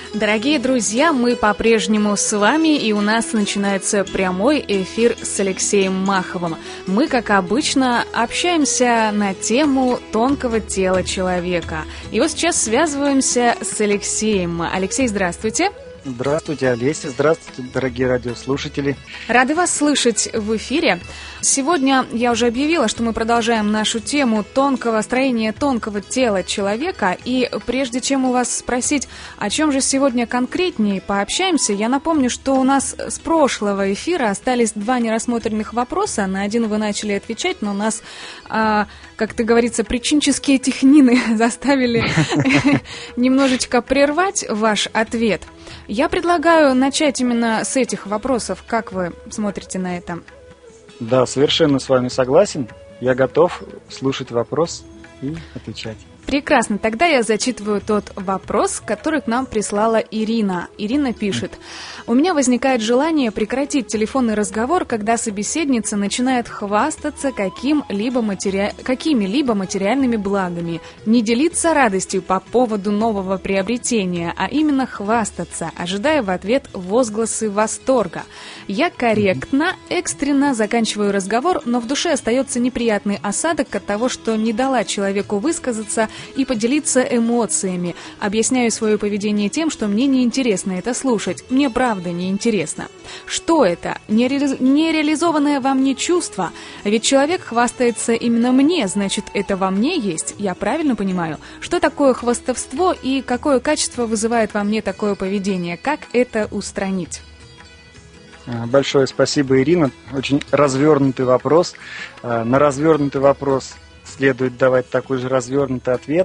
Дорогие друзья, мы по-прежнему с вами, и у нас начинается прямой эфир с Алексеем Маховым. Мы, как обычно, общаемся на тему тонкого тела человека. И вот сейчас связываемся с Алексеем. Алексей, здравствуйте. Здравствуйте, Олеся. Здравствуйте, дорогие радиослушатели. Рады вас слышать в эфире. Сегодня я уже объявила, что мы продолжаем нашу тему строения тонкого тела человека. И прежде чем у вас спросить, о чем же сегодня конкретнее пообщаемся, я напомню, что у нас с прошлого эфира остались 2 нерассмотренных вопроса. На один вы начали отвечать, но нас, как-то говорится, причинческие технины заставили немножечко прервать ваш ответ. Я предлагаю начать именно с этих вопросов. Как вы смотрите на это? Да, совершенно с вами согласен. Я готов слушать вопрос и отвечать. Прекрасно. Тогда я зачитываю тот вопрос, который к нам прислала Ирина. Ирина пишет: «У меня возникает желание прекратить телефонный разговор, когда собеседница начинает хвастаться какими-либо материальными благами, не делиться радостью по поводу нового приобретения, а именно хвастаться, ожидая в ответ возгласы восторга. Я корректно, экстренно заканчиваю разговор, но в душе остается неприятный осадок от того, что не дала человеку высказаться и поделиться эмоциями. Объясняю свое поведение тем, что мне неинтересно это слушать. Мне правда неинтересно. Что это? Нереализованное во мне чувство? Ведь человек хвастается именно мне, значит, это во мне есть. Я правильно понимаю? Что такое хвастовство и какое качество вызывает во мне такое поведение? Как это устранить?» Большое спасибо, Ирина. Очень развернутый вопрос. На развернутый вопрос следует давать такой же развернутый ответ,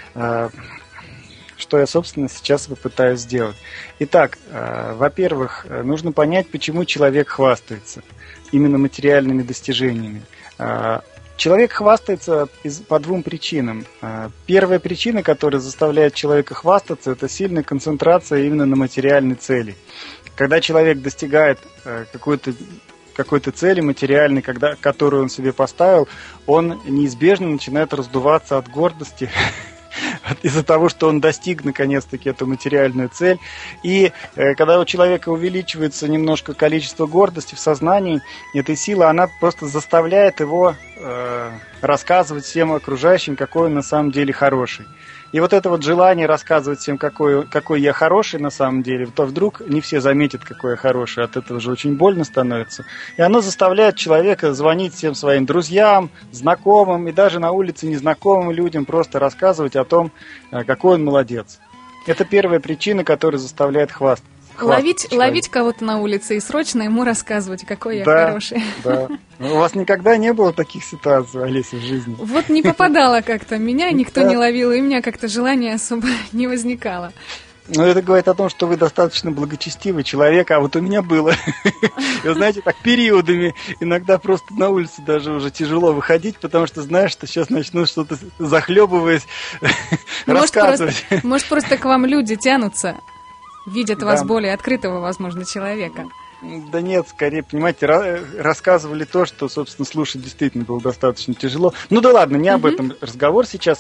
что я, собственно, сейчас попытаюсь сделать. Итак, во-первых, нужно понять, почему человек хвастается именно материальными достижениями. Человек хвастается по 2 причинам. Первая причина, которая заставляет человека хвастаться, это сильная концентрация именно на материальной цели. Когда человек достигает какой-то цели материальной, которую он себе поставил, он неизбежно начинает раздуваться от гордости из-за того, что он достиг наконец-таки эту материальную цель. И когда у человека увеличивается немножко количество гордости в сознании, этой силы, она просто заставляет его рассказывать всем окружающим, какой он на самом деле хороший. И вот это вот желание рассказывать всем, какой я хороший на самом деле, то вдруг не все заметят, какой я хороший, от этого же очень больно становится. И оно заставляет человека звонить всем своим друзьям, знакомым и даже на улице незнакомым людям просто рассказывать о том, какой он молодец. Это первая причина, которая заставляет хвастаться. Ловить кого-то на улице и срочно ему рассказывать, какой я хороший. Да. У вас никогда не было таких ситуаций, Олеся, в жизни? Вот не попадало как-то. Меня никто не ловил, и у меня как-то желания особо не возникало. Ну, это говорит о том, что вы достаточно благочестивый человек, а вот у меня было. Вы знаете, так периодами иногда просто на улице даже уже тяжело выходить, потому что знаешь, что сейчас начну что-то, захлебываясь, рассказывать. Может, просто к вам люди тянутся, видят вас более открытого, возможно, человека. Да нет, скорее, понимаете, рассказывали то, что, собственно, слушать действительно было достаточно тяжело. Ну да ладно, не об этом разговор сейчас.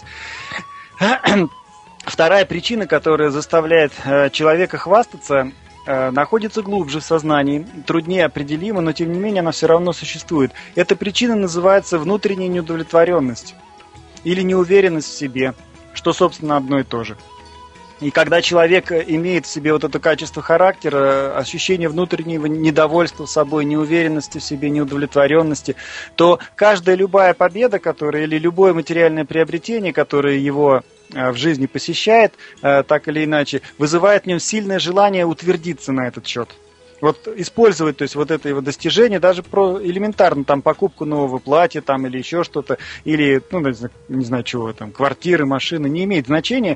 Вторая причина, которая заставляет человека хвастаться, находится глубже в сознании, труднее определима, но тем не менее она все равно существует. Эта причина называется внутренняя неудовлетворенность или неуверенность в себе, что, собственно, одно и то же. И когда человек имеет в себе вот это качество характера, ощущение внутреннего недовольства собой, неуверенности в себе, неудовлетворенности, то любая победа, или любое материальное приобретение, которое его в жизни посещает, так или иначе, вызывает в нем сильное желание утвердиться на этот счет. Вот использовать, то есть вот это его достижение, даже про элементарно там покупку нового платья там или еще что-то, или, не знаю чего там, квартиры, машины, не имеет значения.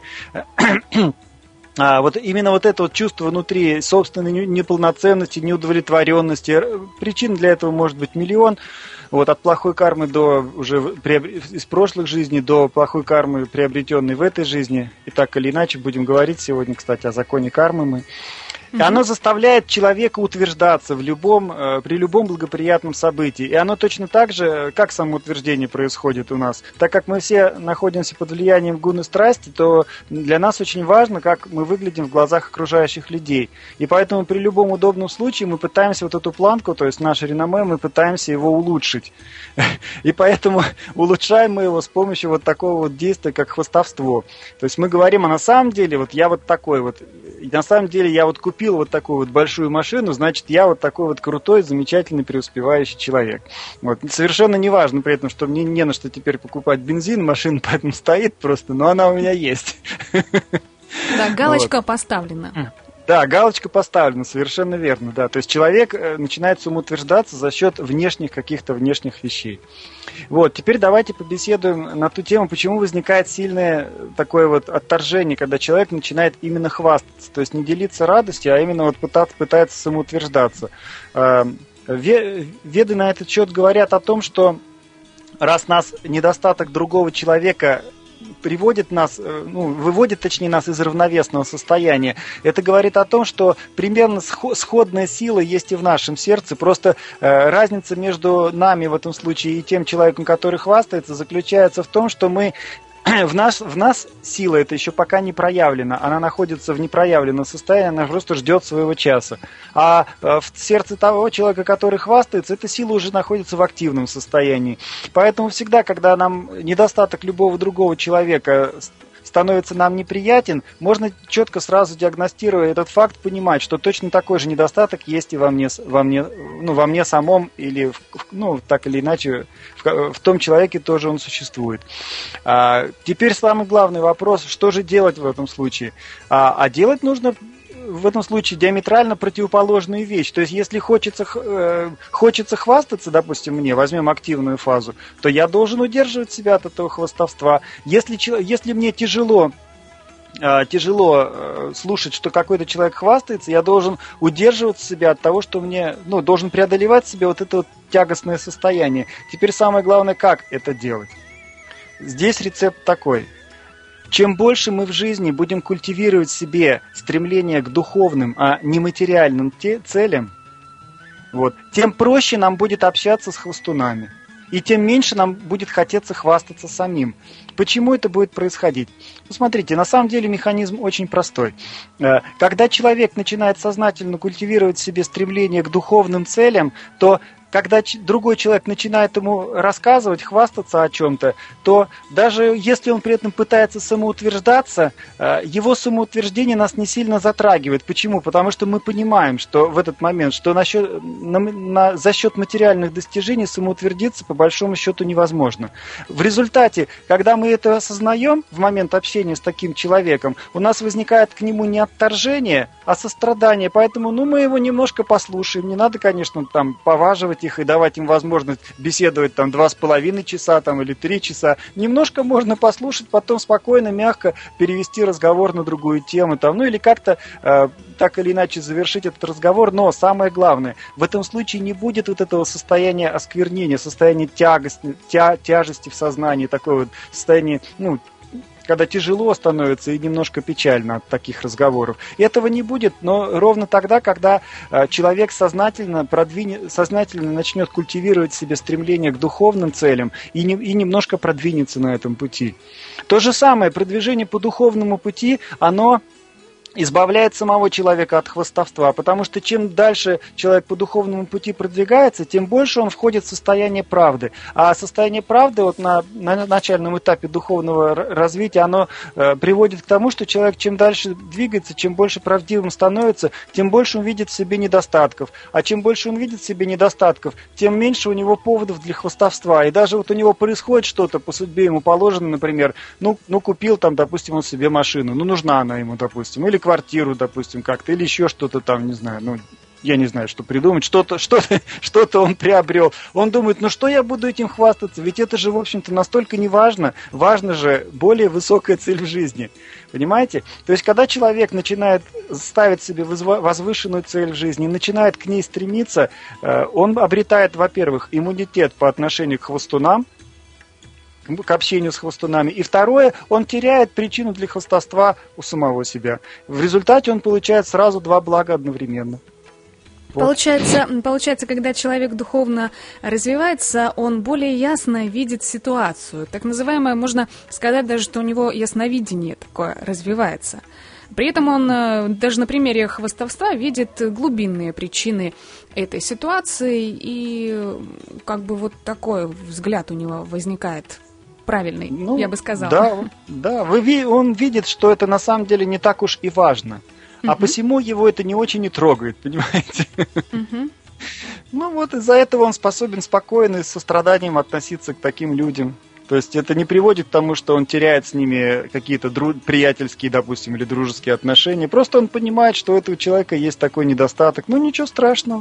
Вот именно вот это вот чувство внутри собственной неполноценности, неудовлетворенности, причин для этого может быть миллион. Вот от плохой кармы из прошлых жизней до плохой кармы, приобретенной в этой жизни. И так или иначе будем говорить сегодня, кстати, о законе кармы мы. И оно заставляет человека утверждаться при любом благоприятном событии. И оно точно так же, как самоутверждение происходит у нас. Так как мы все находимся под влиянием гуны страсти, то для нас очень важно, как мы выглядим в глазах окружающих людей. И поэтому при любом удобном случае мы пытаемся вот эту планку, то есть наше реноме, мы пытаемся его улучшить. И поэтому улучшаем мы его с помощью вот такого вот действия, как хвастовство. То есть мы говорим, а на самом деле вот я вот такой вот, на самом деле я вот купил вот такую вот большую машину, значит, я вот такой вот крутой, замечательный, преуспевающий человек. Вот. Совершенно не важно при этом, что мне не на что теперь покупать бензин, машина поэтому стоит просто, но она у меня есть. Да, галочка поставлена. Да, галочка поставлена, совершенно верно, да. То есть человек начинает самоутверждаться за счет каких-то внешних вещей. Вот, теперь давайте побеседуем на ту тему, почему возникает сильное такое вот отторжение, когда человек начинает именно хвастаться, то есть не делиться радостью, а именно вот пытается самоутверждаться. Веды на этот счет говорят о том, что раз нас недостаток другого человека выводит нас из равновесного состояния. Это говорит о том, что примерно сходная сила есть и в нашем сердце. Просто разница между нами в этом случае и тем человеком, который хвастается, заключается в том, что в нас сила эта еще пока не проявлена. Она находится в непроявленном состоянии, она просто ждет своего часа. А в сердце того человека, который хвастается, эта сила уже находится в активном состоянии. Поэтому всегда, когда нам недостаток любого другого человека становится нам неприятен, можно четко сразу диагностируя этот факт, понимать, что точно такой же недостаток есть и во мне самом, или так или иначе в том человеке тоже он существует. Теперь самый главный вопрос, что же делать в этом случае? А делать нужно в этом случае диаметрально противоположную вещь. То есть, если хочется хвастаться, допустим, мне, возьмем активную фазу, то я должен удерживать себя от этого хвастовства. Если мне тяжело слушать, что какой-то человек хвастается, я должен удерживать себя от того, что должен преодолевать в себе вот это вот тягостное состояние. Теперь самое главное, как это делать. Здесь рецепт такой. Чем больше мы в жизни будем культивировать в себе стремление к духовным, а не материальным целям, тем проще нам будет общаться с хвастунами. И тем меньше нам будет хотеться хвастаться самим. Почему это будет происходить? Смотрите, на самом деле механизм очень простой. Когда человек начинает сознательно культивировать в себе стремление к духовным целям, то когда другой человек начинает ему рассказывать, хвастаться о чем-то, то даже если он при этом пытается самоутверждаться, его самоутверждение нас не сильно затрагивает. Почему? Потому что мы понимаем, что в этот момент, что за счет материальных достижений самоутвердиться по большому счету невозможно. В результате, когда мы это осознаем в момент общения с таким человеком, у нас возникает к нему не отторжение, а сострадание. Поэтому мы его немножко послушаем. Не надо, конечно, поваживать их и давать им возможность беседовать 2,5 часа или 3 часа. Немножко можно послушать, потом спокойно, мягко перевести разговор на другую тему, или как-то так или иначе завершить этот разговор. Но самое главное, в этом случае не будет вот этого состояния осквернения, состояния тяжести в сознании, такое состояние, когда тяжело становится и немножко печально от таких разговоров. Этого не будет, но ровно тогда, когда человек сознательно начнет культивировать в себе стремление к духовным целям и немножко продвинется на этом пути. То же самое, продвижение по духовному пути, оно избавляет самого человека от хвастовства, потому что чем дальше человек по духовному пути продвигается, тем больше он входит в состояние правды. А состояние правды на начальном этапе духовного развития, оно приводит к тому, что человек чем дальше двигается, чем больше правдивым становится, тем больше он видит в себе недостатков. А чем больше он видит в себе недостатков, тем меньше у него поводов для хвастовства. И даже у него происходит что-то, по судьбе ему положено, например, купил допустим, он себе машину, нужна она ему, допустим, или квартиру, допустим, как-то, или еще что-то не знаю, я не знаю, что придумать, что-то он приобрел. Он думает, что я буду этим хвастаться, ведь это же, в общем-то, настолько не важно, важна же более высокая цель в жизни. Понимаете? То есть, когда человек начинает ставить себе возвышенную цель в жизни, начинает к ней стремиться, он обретает, во-первых, иммунитет по отношению к хвастунам, к общению с хвостунами. И второе, он теряет причину для хвастовства у самого себя. В результате он получает сразу два блага одновременно. Получается, когда человек духовно развивается, он более ясно видит ситуацию. Так называемое, можно сказать даже, что у него ясновидение такое развивается. При этом он даже на примере хвастовства видит глубинные причины этой ситуации, и как бы вот такой взгляд у него возникает правильный, я бы сказала. Да, он видит, что это на самом деле не так уж и важно. А посему его это не очень и трогает, понимаете? Ну вот из-за этого он способен спокойно и с состраданием относиться к таким людям. То есть это не приводит к тому, что он теряет с ними какие-то приятельские, допустим, или дружеские отношения. Просто он понимает, что у этого человека есть такой недостаток. Ну ничего страшного.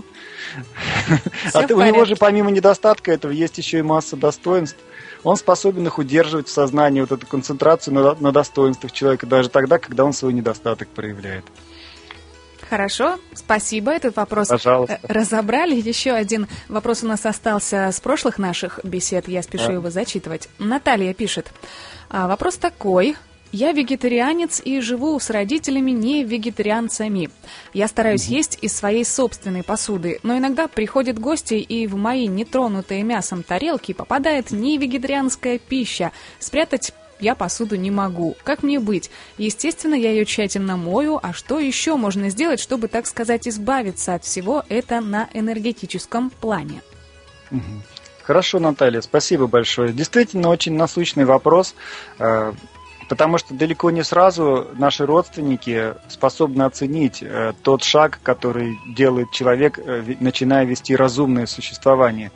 У него же помимо недостатка этого есть еще и масса достоинств. Он способен их удерживать в сознании, вот эту концентрацию на достоинствах человека, даже тогда, когда он свой недостаток проявляет. Хорошо, спасибо. Этот вопрос разобрали. Еще один вопрос у нас остался с прошлых наших бесед. Я спешу его зачитывать. Наталья пишет. Вопрос такой. Я вегетарианец и живу с родителями не вегетарианцами. Я стараюсь есть из своей собственной посуды, но иногда приходят гости, и в мои нетронутые мясом тарелки попадает не вегетарианская пища. Спрятать я посуду не могу. Как мне быть? Естественно, я ее тщательно мою, а что еще можно сделать, чтобы, так сказать, избавиться от всего это на энергетическом плане? Хорошо, Наталья, спасибо большое. Действительно, очень насущный вопрос, потому что далеко не сразу наши родственники способны оценить тот шаг, который делает человек, начиная вести разумное существование.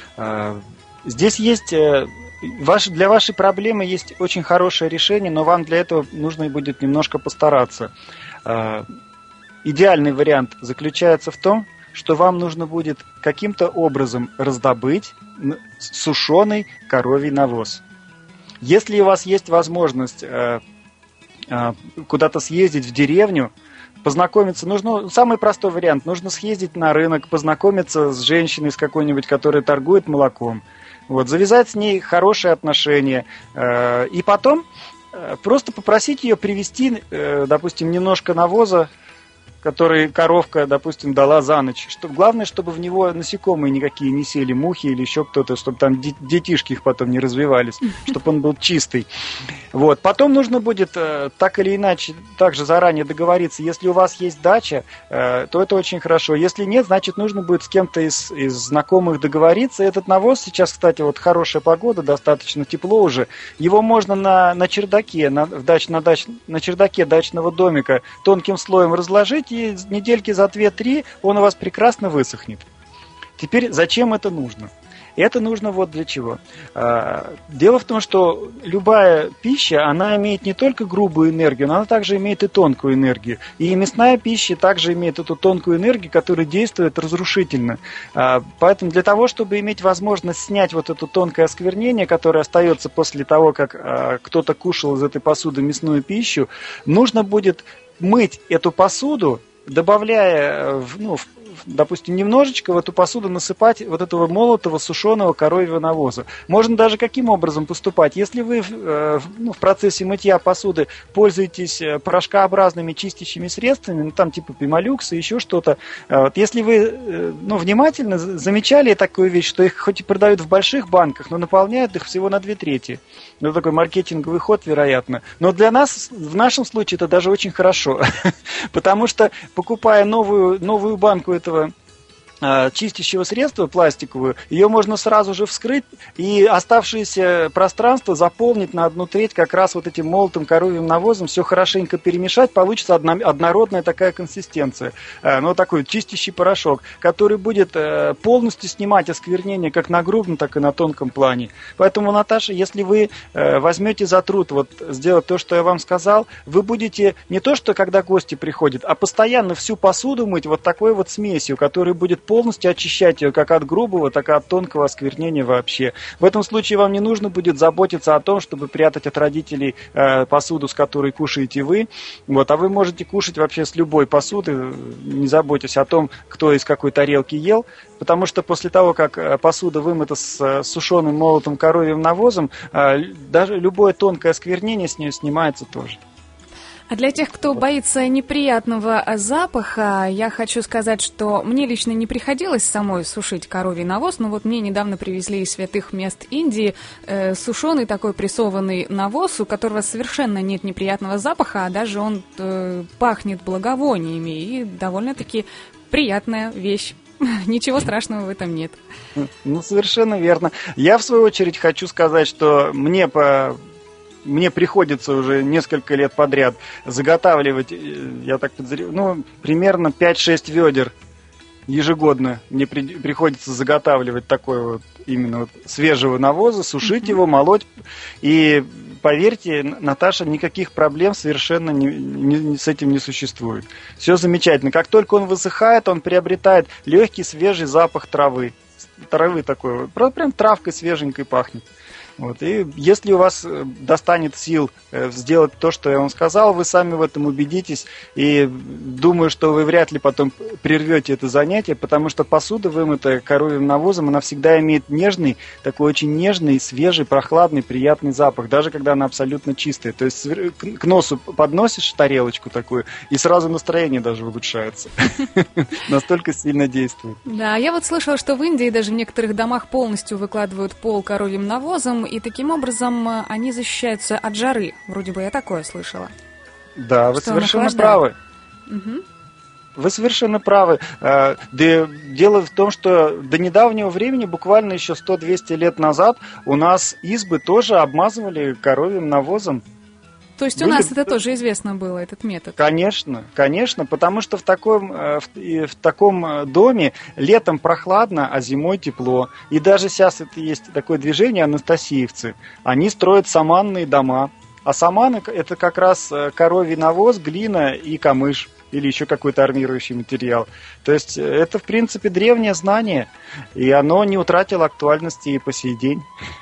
Здесь есть... Для вашей проблемы есть очень хорошее решение, но вам для этого нужно будет немножко постараться. Идеальный вариант заключается в том, что вам нужно будет каким-то образом раздобыть сушеный коровий навоз. Если у вас есть возможность куда-то съездить в деревню, познакомиться, самый простой вариант, нужно съездить на рынок, познакомиться с женщиной, с какой-нибудь, которая торгует молоком. Завязать с ней хорошие отношения. И потом просто попросить ее привезти, допустим, немножко навоза, который коровка, допустим, дала за ночь. Главное, чтобы в него насекомые никакие не сели, мухи или еще кто-то, чтобы там детишки их потом не развивались, чтобы он был чистый. Потом нужно будет так или иначе также заранее договориться. Если у вас есть дача, то это очень хорошо. Если нет, значит, нужно будет с кем-то из знакомых договориться. Этот навоз сейчас, кстати, хорошая погода, достаточно тепло уже. Его можно на чердаке, на чердаке дачного домика тонким слоем разложить, и недельки за 2-3 он у вас прекрасно высохнет. Теперь зачем это нужно? Это нужно для чего. Дело в том, что любая пища, она имеет не только грубую энергию, но она также имеет и тонкую энергию. И мясная пища также имеет эту тонкую энергию, которая действует разрушительно. Поэтому для того, чтобы иметь возможность снять это тонкое осквернение, которое остается после того, как кто-то кушал из этой посуды мясную пищу, нужно будет мыть эту посуду, добавляя, допустим, немножечко в эту посуду насыпать этого молотого сушеного коровьего навоза. Можно даже каким образом поступать? Если вы в процессе мытья посуды пользуетесь порошкообразными чистящими средствами, там типа Пемолюкса, еще что-то, если вы внимательно замечали такую вещь, что их хоть и продают в больших банках, но наполняют их всего на 2/3. Такой маркетинговый ход, вероятно. Но для нас, в нашем случае, это даже очень хорошо. Потому что, покупая новую банку этого чистящего средства пластиковую, ее можно сразу же вскрыть и оставшееся пространство заполнить на 1/3 как раз этим молотым коровьим навозом, все хорошенько перемешать, получится однородная такая консистенция, такой чистящий порошок, который будет полностью снимать осквернение как на грубом, так и на тонком плане. Поэтому, Наташа, если вы возьмете за труд сделать то, что я вам сказал, вы будете не то, что когда гости приходят, а постоянно всю посуду мыть такой смесью, которая будет полностью очищать ее как от грубого, так и от тонкого осквернения вообще. В этом случае вам не нужно будет заботиться о том, чтобы прятать от родителей посуду, с которой кушаете вы. Вот, а вы можете кушать вообще с любой посуды, не заботясь о том, кто из какой тарелки ел, потому что после того, как посуда вымыта с сушеным молотым коровьим навозом, даже любое тонкое осквернение с нее снимается тоже. А для тех, кто боится неприятного запаха, я хочу сказать, что мне лично не приходилось самой сушить коровий навоз, но вот мне недавно привезли из святых мест Индии сушеный такой прессованный навоз, у которого совершенно нет неприятного запаха, а даже он пахнет благовониями, и довольно-таки приятная вещь. Ничего страшного в этом нет. Ну, совершенно верно. Я, в свою очередь, хочу сказать, что мне приходится уже несколько лет подряд заготавливать, я так подозреваю, примерно 5-6 ведер ежегодно мне приходится заготавливать такой вот именно вот свежего навоза, сушить его, молоть. И поверьте, Наташа, никаких проблем совершенно с этим не существует. Все замечательно. Как только он высыхает, он приобретает легкий свежий запах травы. Травы такой, прям травкой свеженькой пахнет. Вот. И если у вас достанет сил сделать то, что я вам сказал, вы сами в этом убедитесь. И думаю, что вы вряд ли потом прервете это занятие, потому что посуда, вымытая коровьим навозом, она всегда имеет нежный, такой очень нежный, свежий, прохладный, приятный запах, даже когда она абсолютно чистая. То есть к носу подносишь тарелочку такую, и сразу настроение даже улучшается. Настолько сильно действует. Да, я вот слышала, что в Индии даже в некоторых домах полностью выкладывают пол коровьим навозом, и таким образом они защищаются от жары. Вроде бы я такое слышала. Да, вы совершенно правы. Угу. Вы совершенно правы. Да, дело в том, что до недавнего времени, буквально еще 100-200 лет назад, у нас избы тоже обмазывали коровьим навозом. То есть у нас это тоже известно было, этот метод? Конечно, потому что в таком доме летом прохладно, а зимой тепло. И даже сейчас это есть такое движение, анастасиевцы. Они строят саманные дома. А саманы – это как раз коровий навоз, глина и камыш. Или еще какой-то армирующий материал. То есть это, в принципе, древнее знание. И оно не утратило актуальности и по сей день.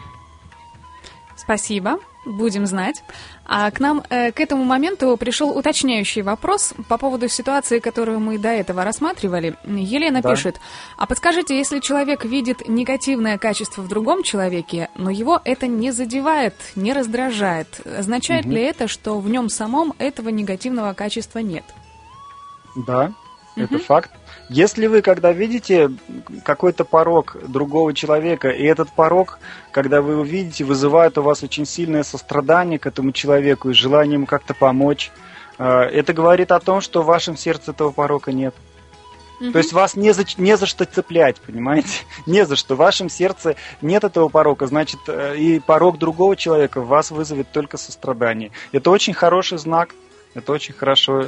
Спасибо. Будем знать. А к нам к этому моменту пришел уточняющий вопрос по поводу ситуации, которую мы до этого рассматривали. Елена пишет: а подскажите, если человек видит негативное качество в другом человеке, но его это не задевает, не раздражает, означает ли это, что в нем самом этого негативного качества нет? Да, это факт. Если вы, когда видите какой-то порок другого человека, и этот порок, когда вы его видите, вызывает у вас очень сильное сострадание к этому человеку и желание ему как-то помочь, это говорит о том, что в вашем сердце этого порока нет. То есть вас не за что цеплять, понимаете? Не за что. В вашем сердце нет этого порока, значит, и порок другого человека в вас вызовет только сострадание. Это очень хороший знак, это очень хорошо.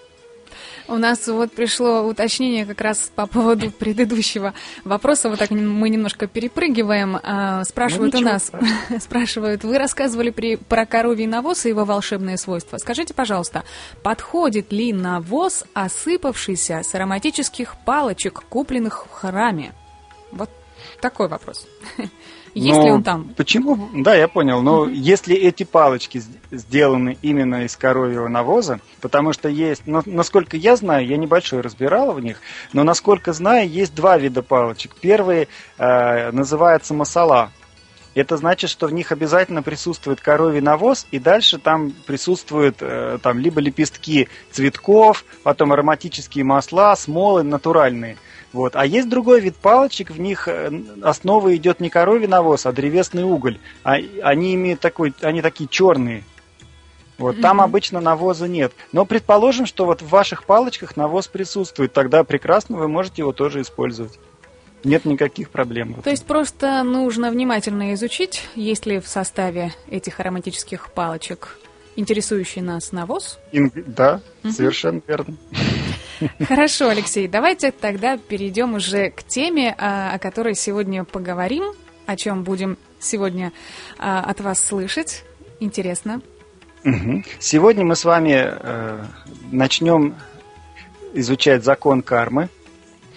У нас вот пришло уточнение как раз по поводу предыдущего вопроса. Вот так мы немножко перепрыгиваем. Спрашивают у нас, спрашивают, вы рассказывали про коровий навоз и его волшебные свойства. Скажите, пожалуйста, подходит ли навоз, осыпавшийся с ароматических палочек, купленных в храме? Вот такой вопрос. Есть ли он там? Почему? Да, я понял. Но если эти палочки сделаны именно из коровьего навоза, потому что есть, насколько я знаю, я небольшой разбирал в них, но насколько знаю, есть два вида палочек. Первый называется масала. Это значит, что в них обязательно присутствует коровий навоз, и дальше там присутствуют там, либо лепестки цветков, потом ароматические масла, смолы натуральные. Вот. А есть другой вид палочек, в них основа идет не коровий навоз, а древесный уголь. Они такие черные. Вот. Там обычно навоза нет. Но предположим, что вот в ваших палочках навоз присутствует, тогда прекрасно вы можете его тоже использовать. Нет никаких проблем. То есть просто нужно внимательно изучить, есть ли в составе этих ароматических палочек интересующий нас навоз. Да, совершенно верно. Хорошо, Алексей, давайте тогда перейдем уже к теме, о которой сегодня поговорим, о чем будем сегодня от вас слышать. Интересно. Сегодня мы с вами начнем изучать закон кармы.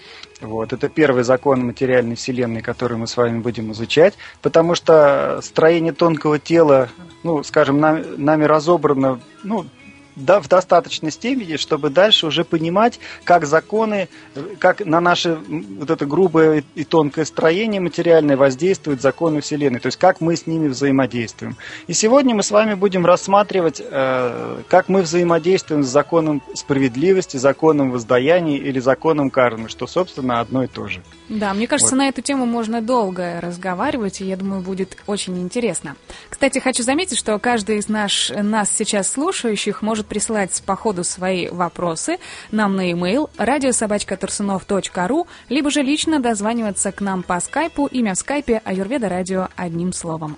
Вот. Это первый закон материальной Вселенной, который мы с вами будем изучать, потому что строение тонкого тела, скажем, нами разобрано, в достаточной степени, чтобы дальше уже понимать, как законы, как на наше вот это грубое и тонкое строение материальное воздействуют законы Вселенной, то есть как мы с ними взаимодействуем. И сегодня мы с вами будем рассматривать, как мы взаимодействуем с законом справедливости, законом воздаяния или законом кармы, что, собственно, одно и то же. Да, мне кажется, на эту тему можно долго разговаривать, и я думаю, будет очень интересно. Кстати, хочу заметить, что каждый из нас сейчас слушающих может присылать по ходу свои вопросы нам на e-mail radio@tursunov.ru, либо же лично дозваниваться к нам по скайпу. Имя в скайпе Аюрведа Радио одним словом.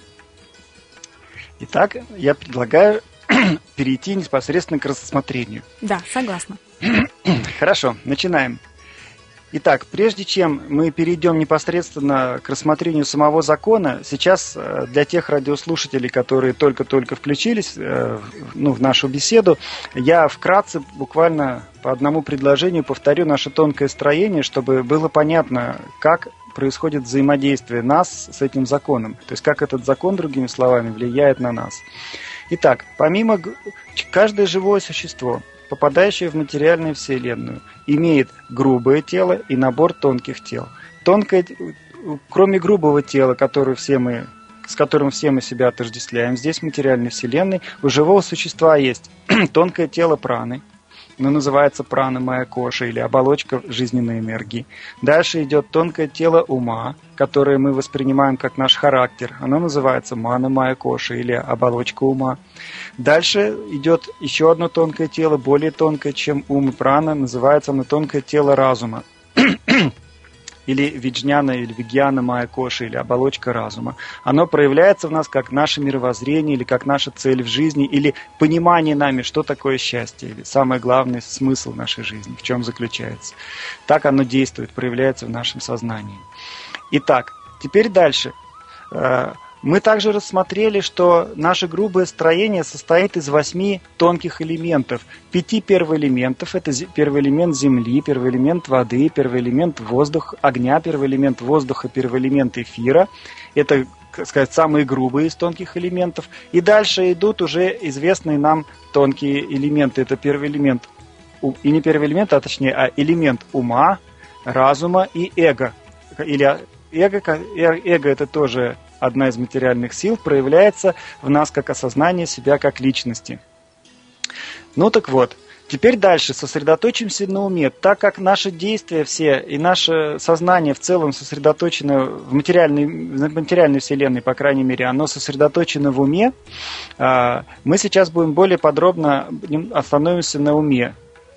Итак, я предлагаю перейти непосредственно к рассмотрению. Да, согласна. Хорошо, начинаем. Итак, прежде чем мы перейдем непосредственно к рассмотрению самого закона, сейчас для тех радиослушателей, которые только-только включились в нашу беседу, я вкратце, буквально по одному предложению повторю наше тонкое строение, чтобы было понятно, как происходит взаимодействие нас с этим законом, то есть как этот закон, другими словами, влияет на нас. Итак, помимо каждое живое существо, попадающее в материальную Вселенную, имеет грубое тело и набор тонких тел. Кроме грубого тела, с которым все мы себя отождествляем, здесь в материальной Вселенной у живого существа есть тонкое тело праны, оно называется прана майя коша или оболочка жизненной энергии. Дальше идет тонкое тело ума, которое мы воспринимаем как наш характер. Оно называется мана майя коша или оболочка ума. Дальше идет еще одно тонкое тело, более тонкое, чем ум и прана. Называется оно тонкое тело разума. Или виджняна, или вигьяна майя коша, или оболочка разума. Оно проявляется в нас как наше мировоззрение, или как наша цель в жизни, или понимание нами, что такое счастье, или самый главный смысл нашей жизни, в чем заключается. Так оно действует, проявляется в нашем сознании. Итак, теперь дальше. Мы также рассмотрели, что наше грубое строение состоит из 8 тонких элементов. 5 первоэлементов – это первый элемент земли, первый элемент воды, первый элемент воздуха, огня, первый элемент воздуха, первый элемент эфира. Это, так сказать, самые грубые из тонких элементов. И дальше идут уже известные нам тонкие элементы. Это первый элемент, и не первый элемент, а точнее, элемент ума, разума и эго. Или эго – это тоже одна из материальных сил, проявляется в нас как осознание себя как личности. Так вот, теперь дальше сосредоточимся на уме. Так как наши действия все и наше сознание в целом сосредоточено в материальной Вселенной, по крайней мере, оно сосредоточено в уме, мы сейчас будем более подробно остановимся на уме.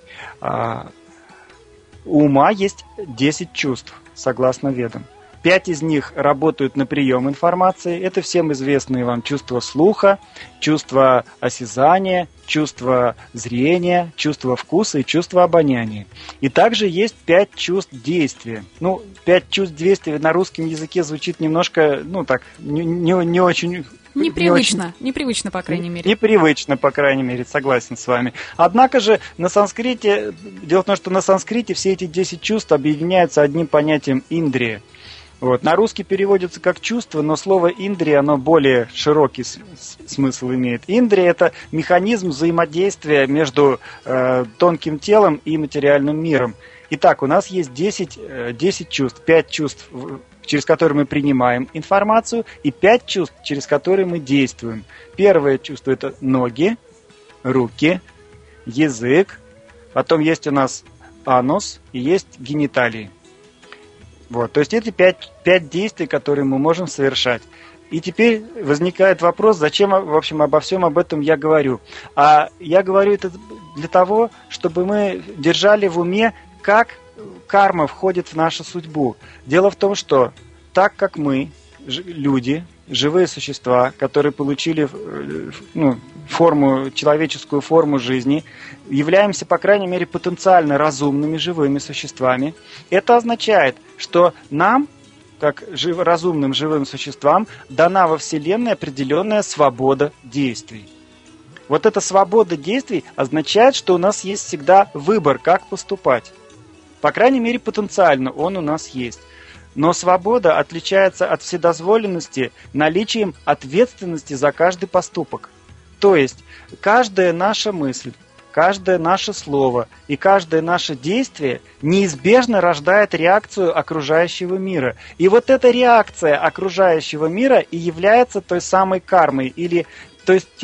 У ума есть 10 чувств, согласно Ведам. 5 из них работают на прием информации. Это всем известные вам чувства слуха, чувство осязания, чувство зрения, чувство вкуса и чувство обоняния. И также есть 5 чувств действия. 5 чувств действия на русском языке звучит немножко, не очень... Непривычно, по крайней мере. Непривычно, по крайней мере, согласен с вами. Однако же на санскрите, дело в том, что на санскрите все эти 10 чувств объединяются одним понятием индрия. На русский переводится как чувство, но слово индрия, оно более широкий смысл имеет. Индрия – это механизм взаимодействия между тонким телом и материальным миром. Итак, у нас есть 10 чувств, 5 чувств, через которые мы принимаем информацию, и 5 чувств, через которые мы действуем. Первое чувство – это ноги, руки, язык, потом есть у нас анус и есть гениталии. То есть это 5 действий, которые мы можем совершать. И теперь возникает вопрос, зачем, в общем, обо всем об этом я говорю. А я говорю это для того, чтобы мы держали в уме, как карма входит в нашу судьбу. Дело в том, что так как мы, люди, живые существа, которые получили человеческую форму жизни, являемся, по крайней мере, потенциально разумными живыми существами. Это означает, что нам, как разумным живым существам, дана во Вселенной определенная свобода действий. Эта свобода действий означает, что у нас есть всегда выбор, как поступать. По крайней мере, потенциально он у нас есть. Но свобода отличается от вседозволенности наличием ответственности за каждый поступок. То есть, каждая наша мысль, каждое наше слово и каждое наше действие неизбежно рождает реакцию окружающего мира. И вот эта реакция окружающего мира и является той самой кармой, или то есть,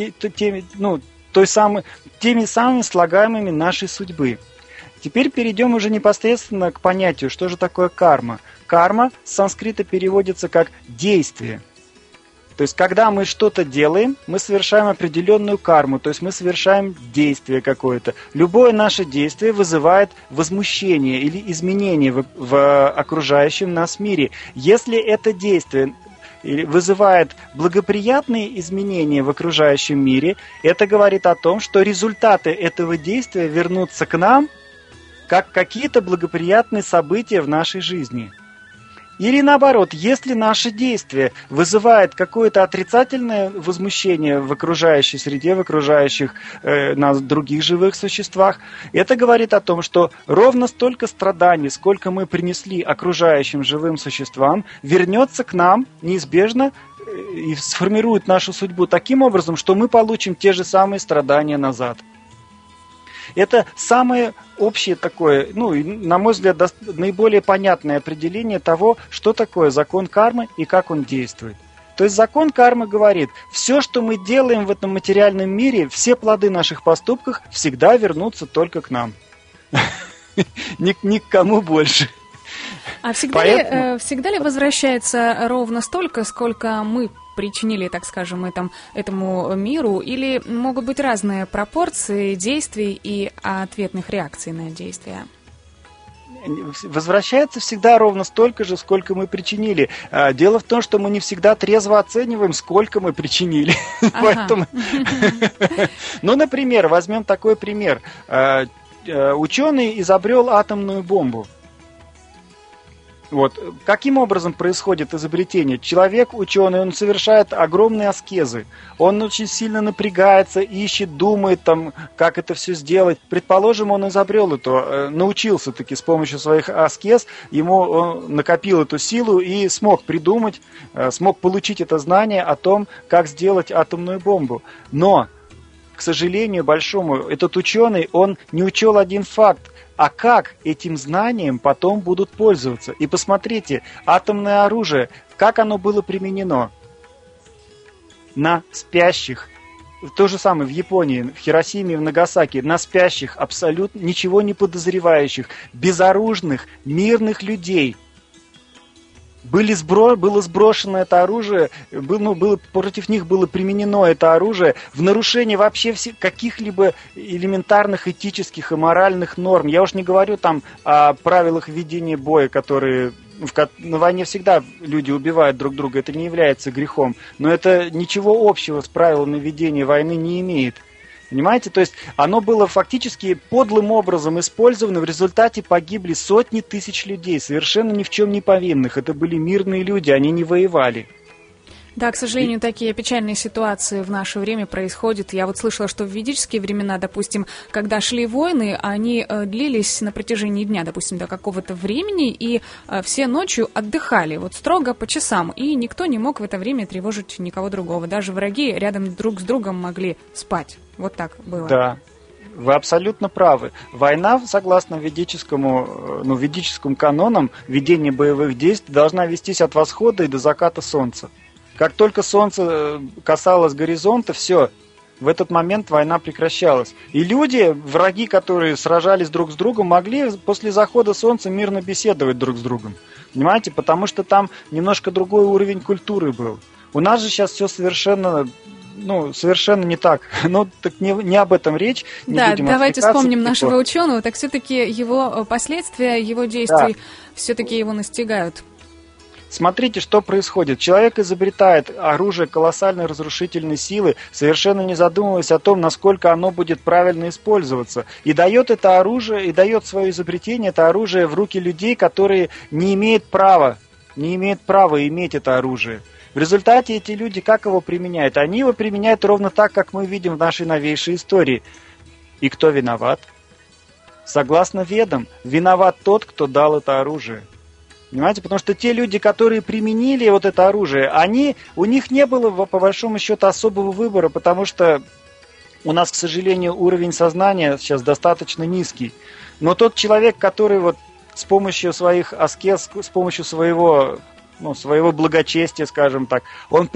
теми самыми слагаемыми нашей судьбы. Теперь перейдем уже непосредственно к понятию, что же такое карма. Карма с санскрита переводится как «действие». То есть, когда мы что-то делаем, мы совершаем определенную карму, то есть мы совершаем действие какое-то. Любое наше действие вызывает возмущение или изменение в окружающем нас мире. Если это действие вызывает благоприятные изменения в окружающем мире, это говорит о том, что результаты этого действия вернутся к нам, как какие-то благоприятные события в нашей жизни. Или наоборот, если наше действие вызывает какое-то отрицательное возмущение в окружающей среде, в окружающих нас других живых существах, это говорит о том, что ровно столько страданий, сколько мы принесли окружающим живым существам, вернется к нам неизбежно и сформирует нашу судьбу таким образом, что мы получим те же самые страдания назад. Это самое общее такое, на мой взгляд, наиболее понятное определение того, что такое закон кармы и как он действует. То есть закон кармы говорит, все, что мы делаем в этом материальном мире, все плоды наших поступков всегда вернутся только к нам. Ни к кому больше. А всегда ли возвращается ровно столько, сколько мы причинили, так скажем, этому миру, или могут быть разные пропорции действий и ответных реакций на действия? Возвращается всегда ровно столько же, сколько мы причинили. Дело в том, что мы не всегда трезво оцениваем, сколько мы причинили. Поэтому... например, возьмем такой пример. Ученый изобрел атомную бомбу. Вот. Каким образом происходит изобретение? Человек, ученый, он совершает огромные аскезы. Он очень сильно напрягается, ищет, думает, как это все сделать. Предположим, он изобрел это, научился таки с помощью своих аскез, он накопил эту силу и смог придумать, смог получить это знание о том, как сделать атомную бомбу. Но, к сожалению большому, этот ученый, он не учел один факт. А как этим знанием потом будут пользоваться? И посмотрите, атомное оружие, как оно было применено? На спящих. То же самое в Японии, в Хиросиме и в Нагасаки. На спящих, абсолютно ничего не подозревающих, безоружных, мирных людей. Было сброшено это оружие, против них было применено это оружие в нарушении вообще каких-либо элементарных этических и моральных норм. Я уж не говорю о правилах ведения боя, которые... На войне всегда люди убивают друг друга, это не является грехом, но это ничего общего с правилами ведения войны не имеет. Понимаете? То есть оно было фактически подлым образом использовано, в результате погибли сотни тысяч людей, совершенно ни в чем не повинных. Это были мирные люди, они не воевали. Да, к сожалению, такие печальные ситуации в наше время происходят. Я слышала, что в ведические времена, допустим, когда шли войны, они длились на протяжении дня, допустим, до какого-то времени, и все ночью отдыхали, строго по часам, и никто не мог в это время тревожить никого другого. Даже враги рядом друг с другом могли спать. Вот так было. Да. Вы абсолютно правы. Война, согласно ведическим канонам, ведение боевых действий должна вестись от восхода и до заката солнца. Как только солнце касалось горизонта, все, в этот момент война прекращалась. И люди, враги, которые сражались друг с другом, могли после захода солнца мирно беседовать друг с другом. Понимаете? Потому что там немножко другой уровень культуры был. У нас же сейчас все совершенно не так. Так не об этом речь. Да, давайте вспомним нашего ученого. Так все-таки его последствия, его действий все-таки его настигают. Смотрите, что происходит. Человек изобретает оружие колоссальной разрушительной силы, совершенно не задумываясь о том, насколько оно будет правильно использоваться. И дает это оружие, и дает свое изобретение, это оружие в руки людей, которые не имеют права иметь это оружие. В результате эти люди как его применяют? Они его применяют ровно так, как мы видим в нашей новейшей истории. И кто виноват? согласно Ведам, виноват тот, кто дал это оружие. Понимаете? Потому что те люди, которые применили вот это оружие, у них не было, по большому счету, особого выбора, потому что у нас, к сожалению, уровень сознания сейчас достаточно низкий. Но тот человек, который вот с помощью своих аскез, с помощью своего благочестия, скажем так, он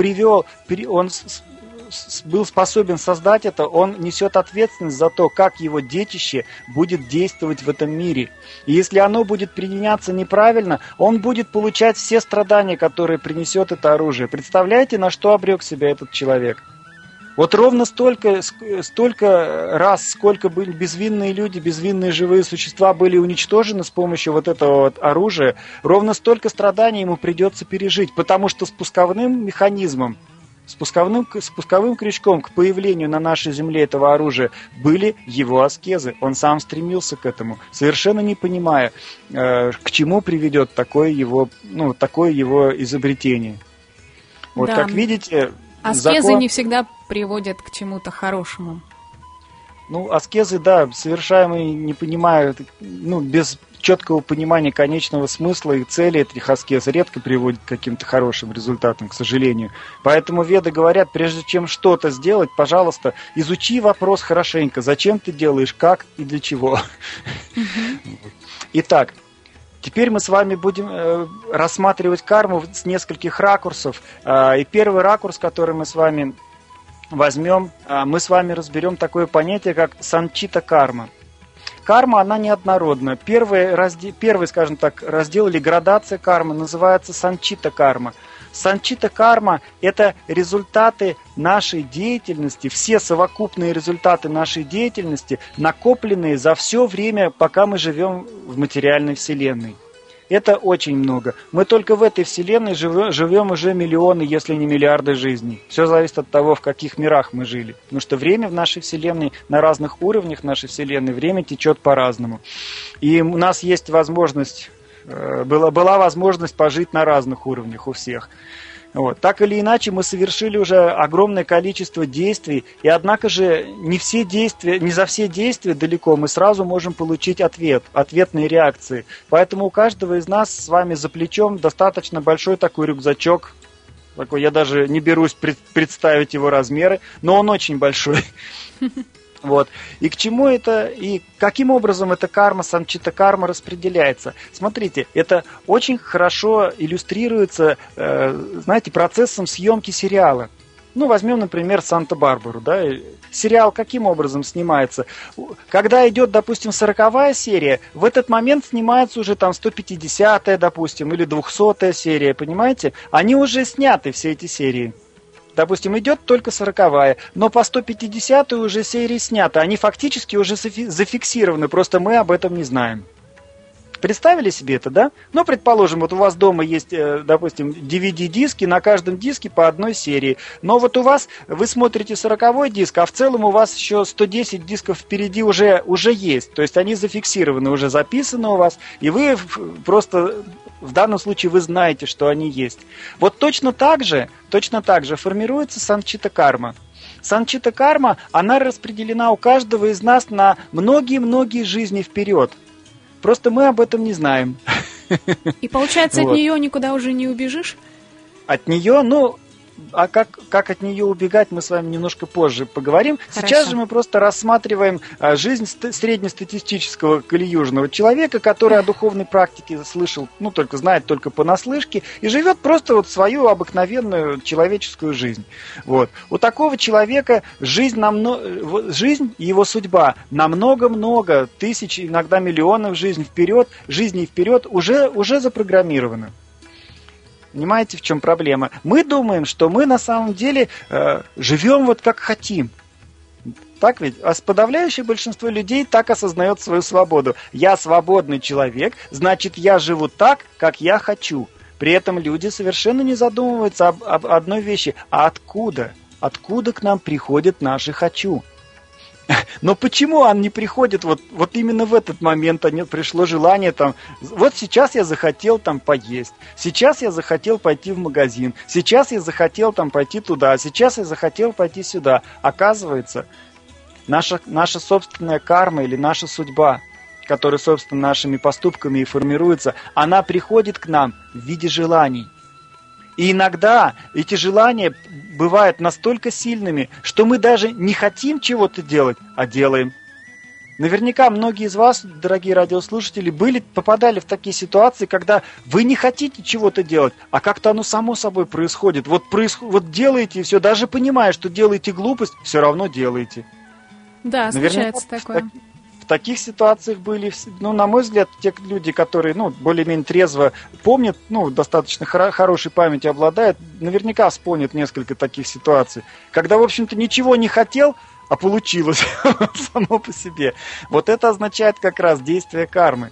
был способен создать это, он несет ответственность за то, как его детище будет действовать в этом мире. И если оно будет применяться неправильно, он будет получать все страдания, которые принесет это оружие. Представляете, на что обрек себя этот человек? Вот ровно столько раз, сколько были безвинные люди, безвинные живые существа были уничтожены с помощью вот этого вот оружия, ровно столько страданий ему придется пережить, потому что спусковым механизмом, спусковым крючком к появлению на нашей земле этого оружия были его аскезы. Он сам стремился к этому, совершенно не понимая, к чему приведет такое его изобретение. Вот да. Как видите, аскезы не всегда приводят к чему-то хорошему. Аскезы, да, совершаемые, не понимая, без четкого понимания конечного смысла и цели этих аскез редко приводят к каким-то хорошим результатам, к сожалению. Поэтому веды говорят, прежде чем что-то сделать, пожалуйста, изучи вопрос хорошенько. Зачем ты делаешь, как и для чего. Итак, теперь мы с вами будем рассматривать карму с нескольких ракурсов. И первый ракурс, который мы с вами возьмем, мы с вами разберем такое понятие, как санчита карма. Карма, она неоднородна. Первый, скажем так, раздел или градация кармы называется санчита карма. Санчита карма – это результаты нашей деятельности, все совокупные результаты нашей деятельности, накопленные за все время, пока мы живем в материальной вселенной. Это очень много. Мы только в этой вселенной живем уже миллионы, если не миллиарды жизней. Все зависит от того, в каких мирах мы жили. Потому что время в нашей вселенной, на разных уровнях нашей вселенной, время течет по-разному. И у нас есть возможность, была возможность пожить на разных уровнях у всех. Вот. Так или иначе, мы совершили уже огромное количество действий, и однако же не за все действия далеко мы сразу можем получить ответные реакции. Поэтому у каждого из нас с вами за плечом достаточно большой такой рюкзачок. Я даже не берусь представить его размеры, но он очень большой. Вот. И к чему это, и каким образом эта карма, санчита карма распределяется? Смотрите, это очень хорошо иллюстрируется, процессом съемки сериала. Возьмем, например, «Санта-Барбару». Да? Сериал каким образом снимается? Когда идет, допустим, 40-я серия, в этот момент снимается уже там 150-я, допустим, или 200-я серия, понимаете? Они уже сняты, все эти серии. Допустим, идет только 40-я, но по 150-й уже серии сняты. Они фактически уже зафиксированы, просто мы об этом не знаем. Представили себе это, да? Предположим, вот у вас дома есть, допустим, DVD-диски, на каждом диске по одной серии. Но вот вы смотрите 40-й диск, а в целом у вас еще 110 дисков впереди уже есть. То есть они зафиксированы, уже записаны у вас, и вы просто... В данном случае вы знаете, что они есть. Вот точно так же формируется санчита карма. Санчита карма, она распределена у каждого из нас на многие-многие жизни вперед. Просто мы об этом не знаем. И получается, от нее никуда уже не убежишь? От нее, а как от нее убегать, мы с вами немножко позже поговорим. Хорошо. Сейчас же мы просто рассматриваем жизнь среднестатистического калиюжного человека, который о духовной практике слышал, знает только понаслышке, и живет просто свою обыкновенную человеческую жизнь. Вот. У такого человека жизнь и его судьба на много-много тысяч, иногда миллионов жизней вперед уже запрограммированы. Понимаете, в чем проблема? Мы думаем, что мы на самом деле живем как хотим. Так ведь? А подавляющее большинство людей так осознает свою свободу. Я свободный человек, значит, я живу так, как я хочу. При этом люди совершенно не задумываются об одной вещи. А откуда? Откуда к нам приходит наше «хочу»? Но почему он не приходит вот именно в этот момент? Пришло желание вот сейчас я захотел поесть, сейчас я захотел пойти в магазин, сейчас я захотел пойти туда, сейчас я захотел пойти сюда. Оказывается, наша собственная карма или наша судьба которая, собственно, нашими поступками и формируется, она приходит к нам в виде желаний. И иногда эти желания бывают настолько сильными, что мы даже не хотим чего-то делать, а делаем. Наверняка многие из вас, дорогие радиослушатели, попадали в такие ситуации, когда вы не хотите чего-то делать, а как-то оно само собой происходит. Вот делаете и все, даже понимая, что делаете глупость, все равно делаете. Да, случается такое. В таких ситуациях были, на мой взгляд, те люди, которые, более-менее трезво помнят, достаточно хорошей памятью обладают, наверняка вспомнят несколько таких ситуаций, когда, в общем-то, ничего не хотел, а получилось само по себе. Вот это означает как раз действие кармы.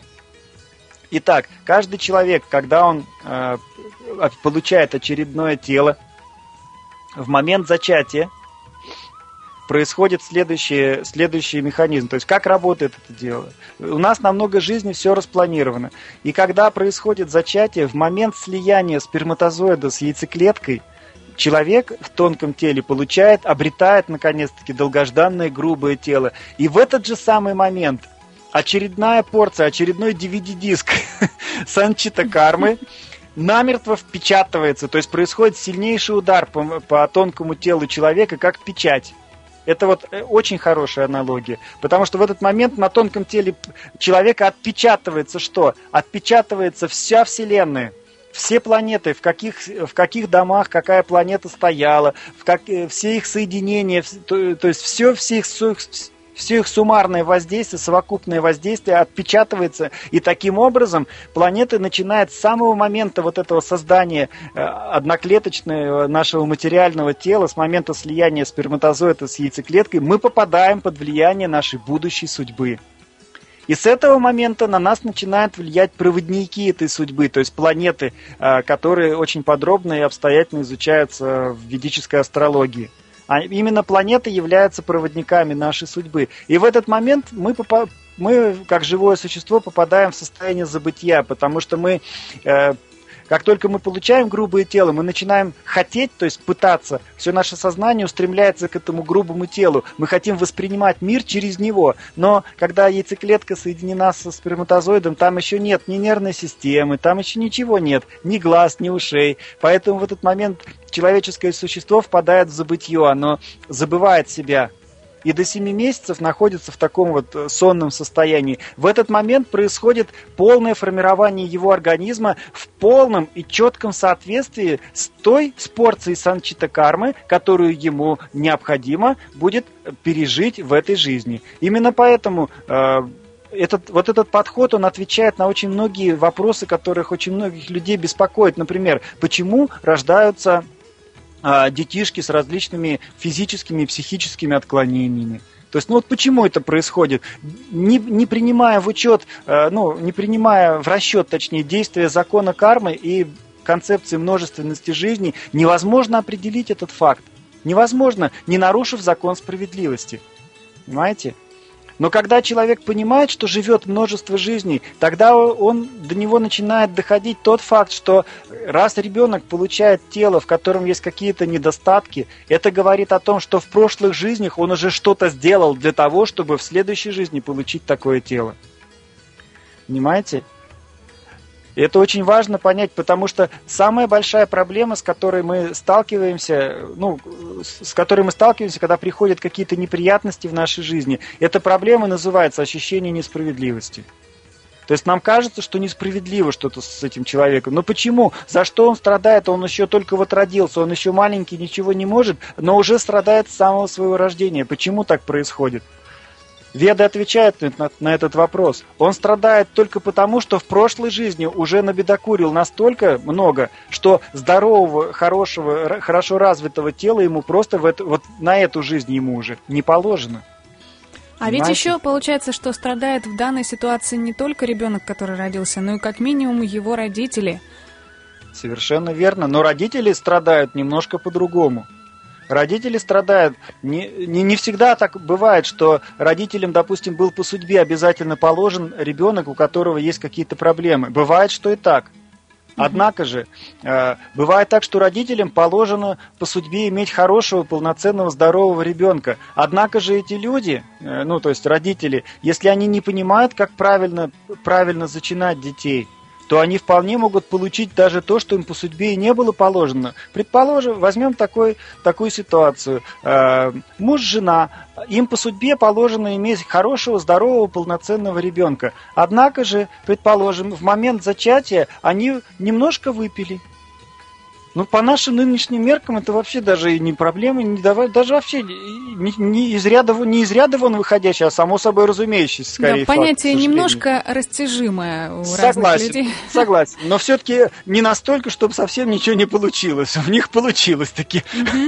Итак, каждый человек, когда он получает очередное тело, в момент зачатия происходит следующий механизм. То есть, как работает это дело? У нас на много жизней все распланировано. И когда происходит зачатие, в момент слияния сперматозоида с яйцеклеткой, человек в тонком теле обретает, наконец-таки, долгожданное грубое тело. И в этот же самый момент очередная порция, очередной DVD-диск санчита кармы намертво впечатывается. То есть, происходит сильнейший удар по тонкому телу человека, как печать. Это вот очень хорошая аналогия, потому что в этот момент на тонком теле человека отпечатывается что? Отпечатывается вся Вселенная, все планеты, в каких домах какая планета стояла, все их соединения, то есть все их суммарное воздействие, совокупное воздействие отпечатывается, и таким образом планета начинает с самого момента вот этого создания одноклеточного нашего материального тела, с момента слияния сперматозоида с яйцеклеткой, мы попадаем под влияние нашей будущей судьбы. И с этого момента на нас начинают влиять проводники этой судьбы, то есть планеты, которые очень подробно и обстоятельно изучаются в ведической астрологии. А именно планеты являются проводниками нашей судьбы. И в этот момент мы, как живое существо, попадаем в состояние забытия, потому что как только мы получаем грубое тело, мы начинаем хотеть, то есть пытаться, все наше сознание устремляется к этому грубому телу. Мы хотим воспринимать мир через него. Но когда яйцеклетка соединена со сперматозоидом, там еще нет ни нервной системы, там еще ничего нет, ни глаз, ни ушей. Поэтому в этот момент человеческое существо впадает в забытье, оно забывает себя. И до 7 месяцев находится в таком вот сонном состоянии. В этот момент происходит полное формирование его организма в полном и четком соответствии с порцией санчита кармы, которую ему необходимо будет пережить в этой жизни. Именно поэтому этот подход, он отвечает на очень многие вопросы, которых очень многих людей беспокоит. Например, почему рождаются детишки с различными физическими и психическими отклонениями. То есть, почему это происходит? Не принимая в учет, не принимая в расчет, точнее, действия закона кармы и концепции множественности жизни, невозможно определить этот факт. Невозможно, не нарушив закон справедливости. Понимаете? Но когда человек понимает, что живет множество жизней, тогда до него начинает доходить тот факт, что раз ребенок получает тело, в котором есть какие-то недостатки, это говорит о том, что в прошлых жизнях он уже что-то сделал для того, чтобы в следующей жизни получить такое тело. Понимаете? И это очень важно понять, потому что самая большая проблема, с которой мы сталкиваемся, когда приходят какие-то неприятности в нашей жизни, эта проблема называется ощущение несправедливости. То есть нам кажется, что несправедливо что-то с этим человеком. Но почему? За что он страдает? Он еще только родился, он еще маленький, ничего не может, но уже страдает с самого своего рождения. Почему так происходит? Веды отвечают на этот вопрос. Он страдает только потому, что в прошлой жизни уже набедокурил настолько много, что здорового, хорошего, хорошо развитого тела ему просто на эту жизнь ему уже не положено. А ведь еще получается, что страдает в данной ситуации не только ребенок, который родился, но и как минимум его родители. Совершенно верно. Но родители страдают немножко по-другому. Родители страдают. Не всегда так бывает, что родителям, допустим, был по судьбе обязательно положен ребенок, у которого есть какие-то проблемы. Бывает, что и так. Однако же, бывает так, что родителям положено по судьбе иметь хорошего, полноценного, здорового ребенка. Однако же эти люди, то есть родители, если они не понимают, как правильно зачинать детей, то они вполне могут получить даже то, что им по судьбе и не было положено. Предположим, возьмем такую ситуацию. Муж, жена, им по судьбе положено иметь хорошего, здорового, полноценного ребенка. Однако же, предположим, в момент зачатия они немножко выпили. По нашим нынешним меркам это вообще даже и не проблема, даже вообще не из ряда вон выходящее, а само собой разумеющееся, скорее. Да, понятие немножко растяжимое у разных людей. Согласен, но все-таки не настолько, чтобы совсем ничего не получилось. У них получилось таки.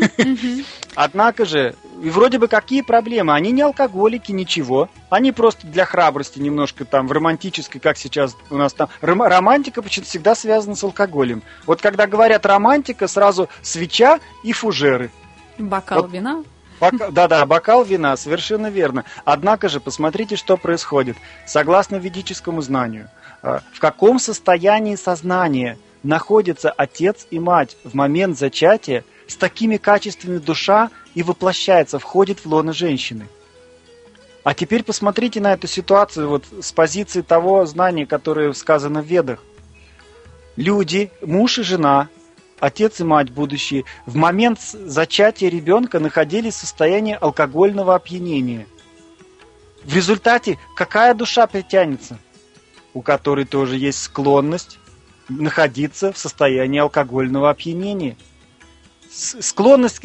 Однако же, и вроде бы какие проблемы? Они не алкоголики, ничего. Они просто для храбрости немножко там в романтической, как сейчас у нас там. Романтика почему-то всегда связана с алкоголем. Вот когда говорят романтика, сразу свеча и фужеры. Бокал вина. Да, бокал вина, совершенно верно. Однако же, посмотрите, что происходит. Согласно ведическому знанию, в каком состоянии сознания находятся отец и мать в момент зачатия, с такими качествами душа и воплощается, входит в лоно женщины. А теперь посмотрите на эту ситуацию вот с позиции того знания, которое сказано в Ведах. Люди, муж и жена, отец и мать будущие, в момент зачатия ребенка находились в состоянии алкогольного опьянения. В результате какая душа притянется? У которой тоже есть склонность находиться в состоянии алкогольного опьянения. Склонность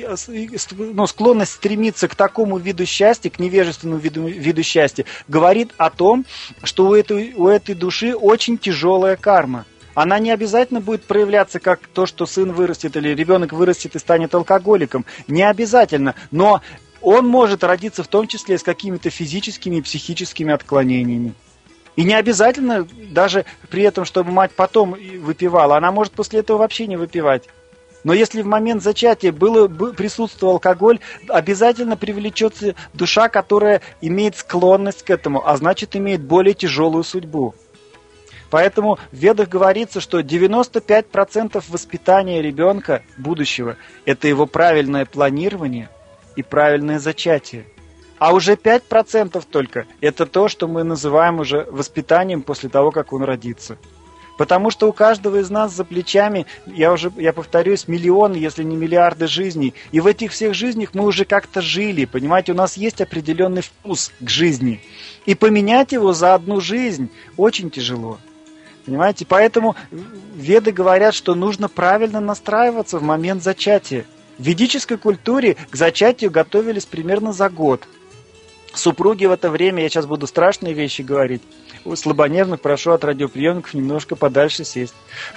стремиться к такому виду счастья, к невежественному виду счастья, говорит о том, что у этой души очень тяжелая карма. Она не обязательно будет проявляться как то, что сын вырастет или ребенок вырастет и станет алкоголиком. Не обязательно, но он может родиться в том числе с какими-то физическими и психическими отклонениями. И не обязательно даже при этом, чтобы мать потом выпивала. Она может после этого вообще не выпивать. Но если в момент зачатия присутствовал алкоголь, обязательно привлечется душа, которая имеет склонность к этому, а значит имеет более тяжелую судьбу. Поэтому в Ведах говорится, что 95% воспитания ребенка будущего – это его правильное планирование и правильное зачатие. А уже 5% только – это то, что мы называем уже воспитанием после того, как он родится. Потому что у каждого из нас за плечами, я повторюсь, миллионы, если не миллиарды жизней. И в этих всех жизнях мы уже как-то жили, понимаете, у нас есть определенный вкус к жизни. И поменять его за одну жизнь очень тяжело. Понимаете, поэтому веды говорят, что нужно правильно настраиваться в момент зачатия. В ведической культуре к зачатию готовились примерно за год. Супруги в это время, я сейчас буду страшные вещи говорить, у слабонервных прошу от радиоприемников немножко подальше сесть.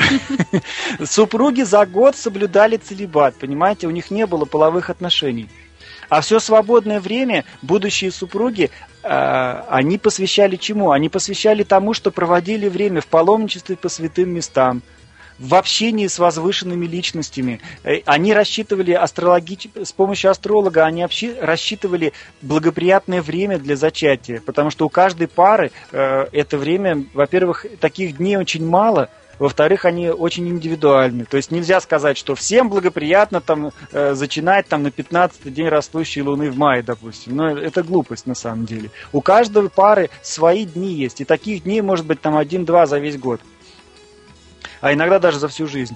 Супруги за год соблюдали целибат, понимаете, у них не было половых отношений. А все свободное время будущие супруги, они посвящали чему? Они посвящали тому, что проводили время в паломничестве по святым местам, в общении с возвышенными личностями. Они рассчитывали с помощью астролога, они рассчитывали благоприятное время для зачатия, потому что у каждой пары это время, во-первых, таких дней очень мало, во-вторых, они очень индивидуальны. То есть нельзя сказать, что всем благоприятно зачинать на 15-й день растущей луны в мае, допустим. Но это глупость на самом деле. У каждой пары свои дни есть, и таких дней может быть 1-2 за весь год. А иногда даже за всю жизнь.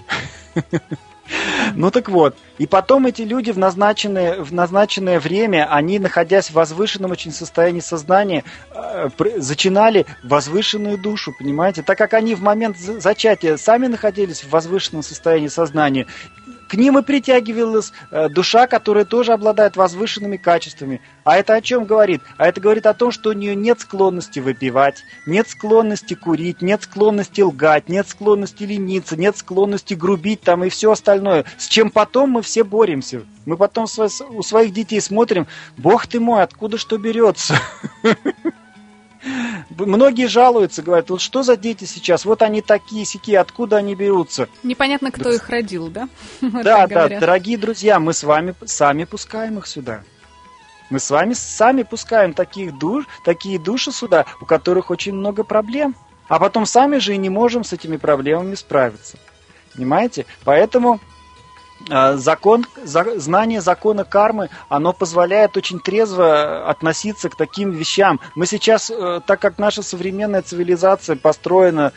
Ну так вот. И потом эти люди в назначенное время, они, находясь в возвышенном очень состоянии сознания, зачинали возвышенную душу, понимаете? Так как они в момент зачатия сами находились в возвышенном состоянии сознания, к ним и притягивалась душа, которая тоже обладает возвышенными качествами. А это о чем говорит? А это говорит о том, что у нее нет склонности выпивать, нет склонности курить, нет склонности лгать, нет склонности лениться, нет склонности грубить и все остальное. С чем потом мы все боремся. Мы потом у своих детей смотрим, бог ты мой, откуда что берется? Многие жалуются, говорят, вот что за дети сейчас, вот они такие-сякие, откуда они берутся? Непонятно, кто их родил, да? Да, дорогие друзья, мы с вами сами пускаем их сюда. Мы с вами сами пускаем такие души сюда, у которых очень много проблем. А потом сами же и не можем с этими проблемами справиться. Понимаете? Поэтому знание закона кармы, оно позволяет очень трезво относиться к таким вещам. Мы сейчас, так как наша современная цивилизация построена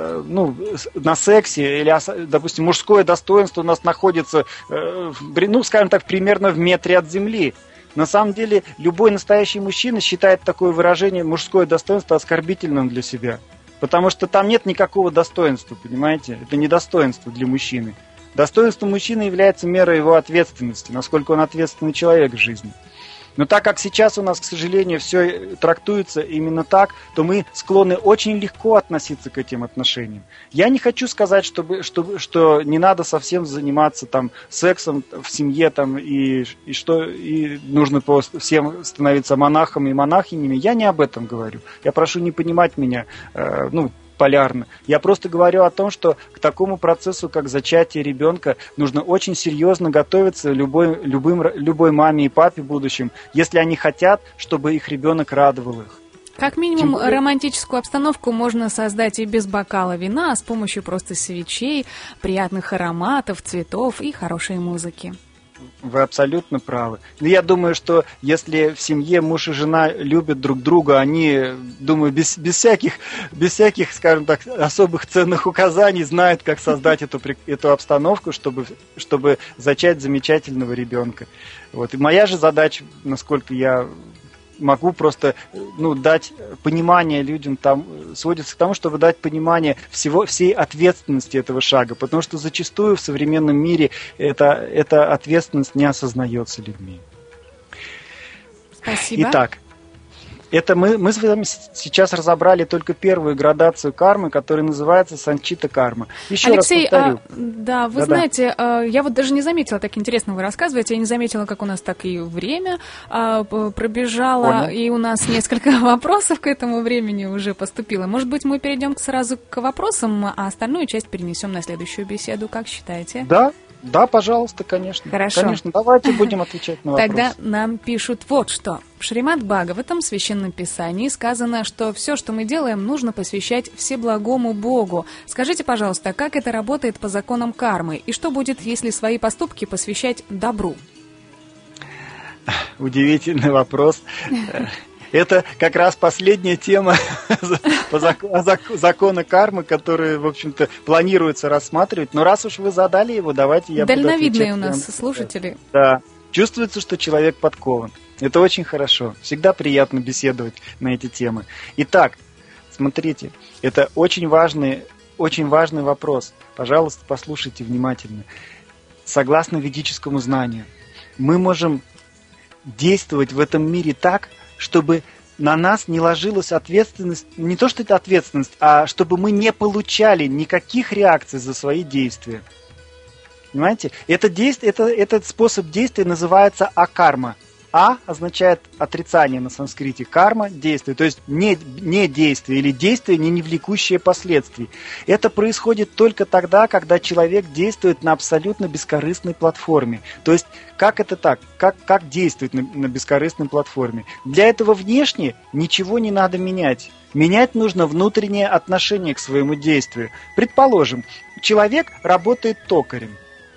на сексе, или, допустим, мужское достоинство у нас находится, скажем так, примерно в метре от земли. На самом деле, любой настоящий мужчина считает такое выражение «мужское достоинство» оскорбительным для себя. Потому что там нет никакого достоинства, понимаете? Это не достоинство для мужчины. Достоинство мужчины является мерой его ответственности, насколько он ответственный человек в жизни. Но так как сейчас у нас, к сожалению, все трактуется именно так, то мы склонны очень легко относиться к этим отношениям. Я не хочу сказать, что не надо совсем заниматься там, сексом в семье и нужно всем становиться монахами и монахинями. Я не об этом говорю. Я прошу не понимать меня полярно. Я просто говорю о том, что к такому процессу, как зачатие ребенка, нужно очень серьезно готовиться любой маме и папе в будущем, если они хотят, чтобы их ребенок радовал их. Как минимум, романтическую обстановку можно создать и без бокала вина, а с помощью просто свечей, приятных ароматов, цветов и хорошей музыки. Вы абсолютно правы. Но я думаю, что если в семье муж и жена любят друг друга, они, думаю, без всяких, скажем так, особых ценных указаний знают, как создать эту обстановку, чтобы зачать замечательного ребенка. Вот. И моя же задача, насколько я могу просто дать понимание людям, сводится к тому, чтобы дать понимание всей ответственности этого шага, потому что зачастую в современном мире эта ответственность не осознается людьми. Спасибо. Итак, это мы с вами сейчас разобрали только первую градацию кармы, которая называется санчита карма. Еще Алексей, раз повторю. Вы знаете, я вот даже не заметила, так интересно вы рассказываете, я не заметила, как у нас так и время пробежало, Понял. и у нас несколько вопросов к этому времени уже поступило. Может быть, мы перейдем сразу к вопросам, а остальную часть перенесем на следующую беседу, как считаете? Да, пожалуйста, конечно. Хорошо. Конечно, давайте будем отвечать на вопросы. Тогда нам пишут вот что. В Шримад Бхагаватам, в Священном Писании, сказано, что все, что мы делаем, нужно посвящать Всеблагому Богу. Скажите, пожалуйста, как это работает по законам кармы? И что будет, если свои поступки посвящать добру? Удивительный вопрос. Это как раз последняя тема закона кармы, который, в общем-то, планируется рассматривать. Но раз уж вы задали его, давайте я буду отвечать. Дальновидные у нас слушатели. Да. Чувствуется, что человек подкован. Это очень хорошо. Всегда приятно беседовать на эти темы. Итак, смотрите, это очень важный вопрос. Пожалуйста, послушайте внимательно. Согласно ведическому знанию, мы можем действовать в этом мире так, чтобы на нас не ложилась ответственность, не то что это ответственность, а чтобы мы не получали никаких реакций за свои действия. Понимаете? Этот способ действия называется акарма. А означает отрицание на санскрите, карма – действие, то есть не действие или действие, не влекущее последствий. Это происходит только тогда, когда человек действует на абсолютно бескорыстной платформе. То есть, как это так? Как действовать на бескорыстной платформе? Для этого внешне ничего не надо менять. Менять нужно внутреннее отношение к своему действию. Предположим, человек работает токарем.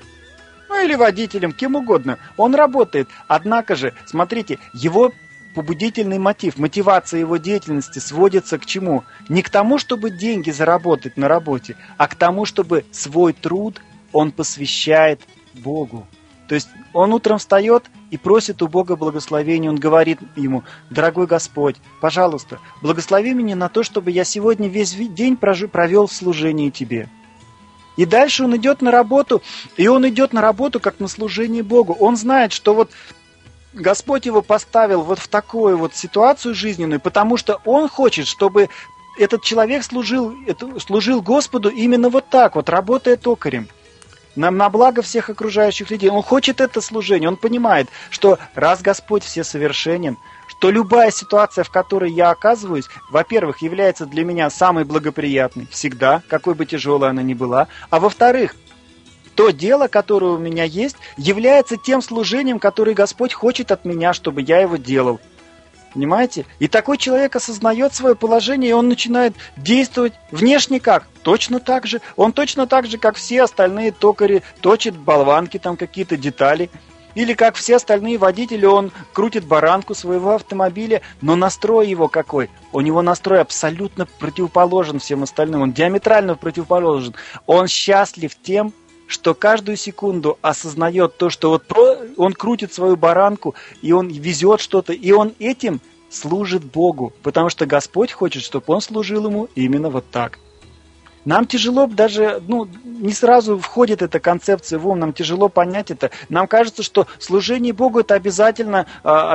Или водителем, кем угодно. Он работает. Однако же, смотрите, его побудительный мотив, мотивация его деятельности сводится к чему? Не к тому, чтобы деньги заработать на работе, а к тому, чтобы свой труд он посвящает Богу. То есть он утром встает и просит у Бога благословения. Он говорит ему: дорогой Господь, пожалуйста, благослови меня на то, чтобы я сегодня весь день провел в служении Тебе. И дальше он идет на работу, и он идет на работу как на служение Богу. Он знает, что вот Господь его поставил вот в такую вот ситуацию жизненную, потому что он хочет, чтобы этот человек служил Господу именно вот так вот, работая токарем. На благо всех окружающих людей. Он хочет это служение. Он понимает, что раз Господь всесовершенен, что любая ситуация, в которой я оказываюсь, во-первых, является для меня самой благоприятной всегда, какой бы тяжелой она ни была, а во-вторых, то дело, которое у меня есть, является тем служением, которое Господь хочет от меня, чтобы я его делал. Понимаете? И такой человек осознает свое положение, и он начинает действовать внешне как? Точно так же. Он точно так же, как все остальные токари, точит болванки, там какие-то детали. Или как все остальные водители, он крутит баранку своего автомобиля, но настрой его какой? У него настрой абсолютно противоположен всем остальным, он диаметрально противоположен. Он счастлив тем, что каждую секунду осознает то, что вот он крутит свою баранку, и он везет что-то, и он этим служит Богу, потому что Господь хочет, чтобы он служил ему именно вот так. Нам тяжело даже, не сразу входит эта концепция в ум, нам тяжело понять это. Нам кажется, что служение Богу это обязательно,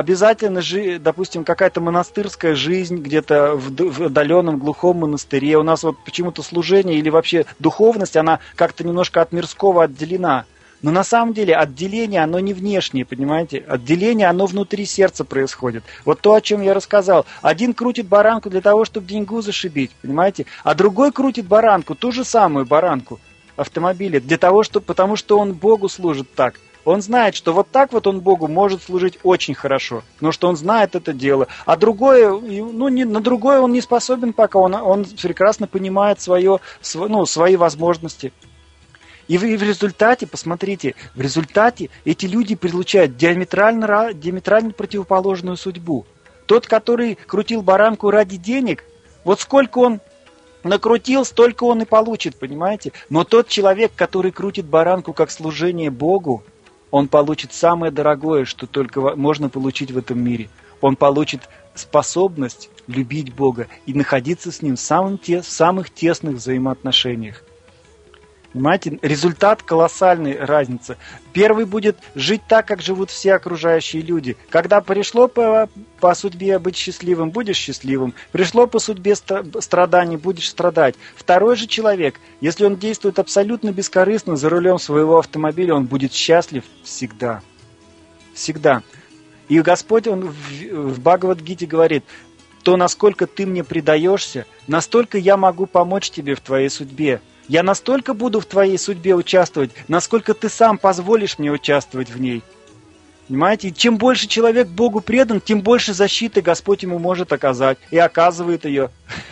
допустим, какая-то монастырская жизнь где-то в отдаленном глухом монастыре. У нас вот почему-то служение или вообще духовность, она как-то немножко от мирского отделена. Но на самом деле отделение, оно не внешнее, понимаете? Отделение, оно внутри сердца происходит. Вот то, о чем я рассказал. Один крутит баранку для того, чтобы деньгу зашибить, понимаете? А другой крутит баранку, ту же самую баранку автомобиля, потому что он Богу служит так. Он знает, что вот так вот он Богу может служить очень хорошо, потому что он знает это дело. А другое, на другое он не способен пока, он прекрасно понимает свои возможности. И в результате, посмотрите, эти люди получают диаметрально противоположную судьбу. Тот, который крутил баранку ради денег, вот сколько он накрутил, столько он и получит, понимаете? Но тот человек, который крутит баранку как служение Богу, он получит самое дорогое, что только можно получить в этом мире. Он получит способность любить Бога и находиться с Ним в самых тесных взаимоотношениях. Понимаете, результат колоссальной разницы. Первый будет жить так, как живут все окружающие люди. Когда пришло по судьбе быть счастливым, будешь счастливым. Пришло по судьбе страданий, будешь страдать. Второй же человек, если он действует абсолютно бескорыстно за рулем своего автомобиля, он будет счастлив всегда. Всегда. И Господь, Он в Бхагавад-гите говорит: то, насколько ты мне предаешься, настолько я могу помочь тебе в твоей судьбе. Я настолько буду в твоей судьбе участвовать, насколько ты сам позволишь мне участвовать в ней. Понимаете? И чем больше человек Богу предан, тем больше защиты Господь ему может оказать. И оказывает ее.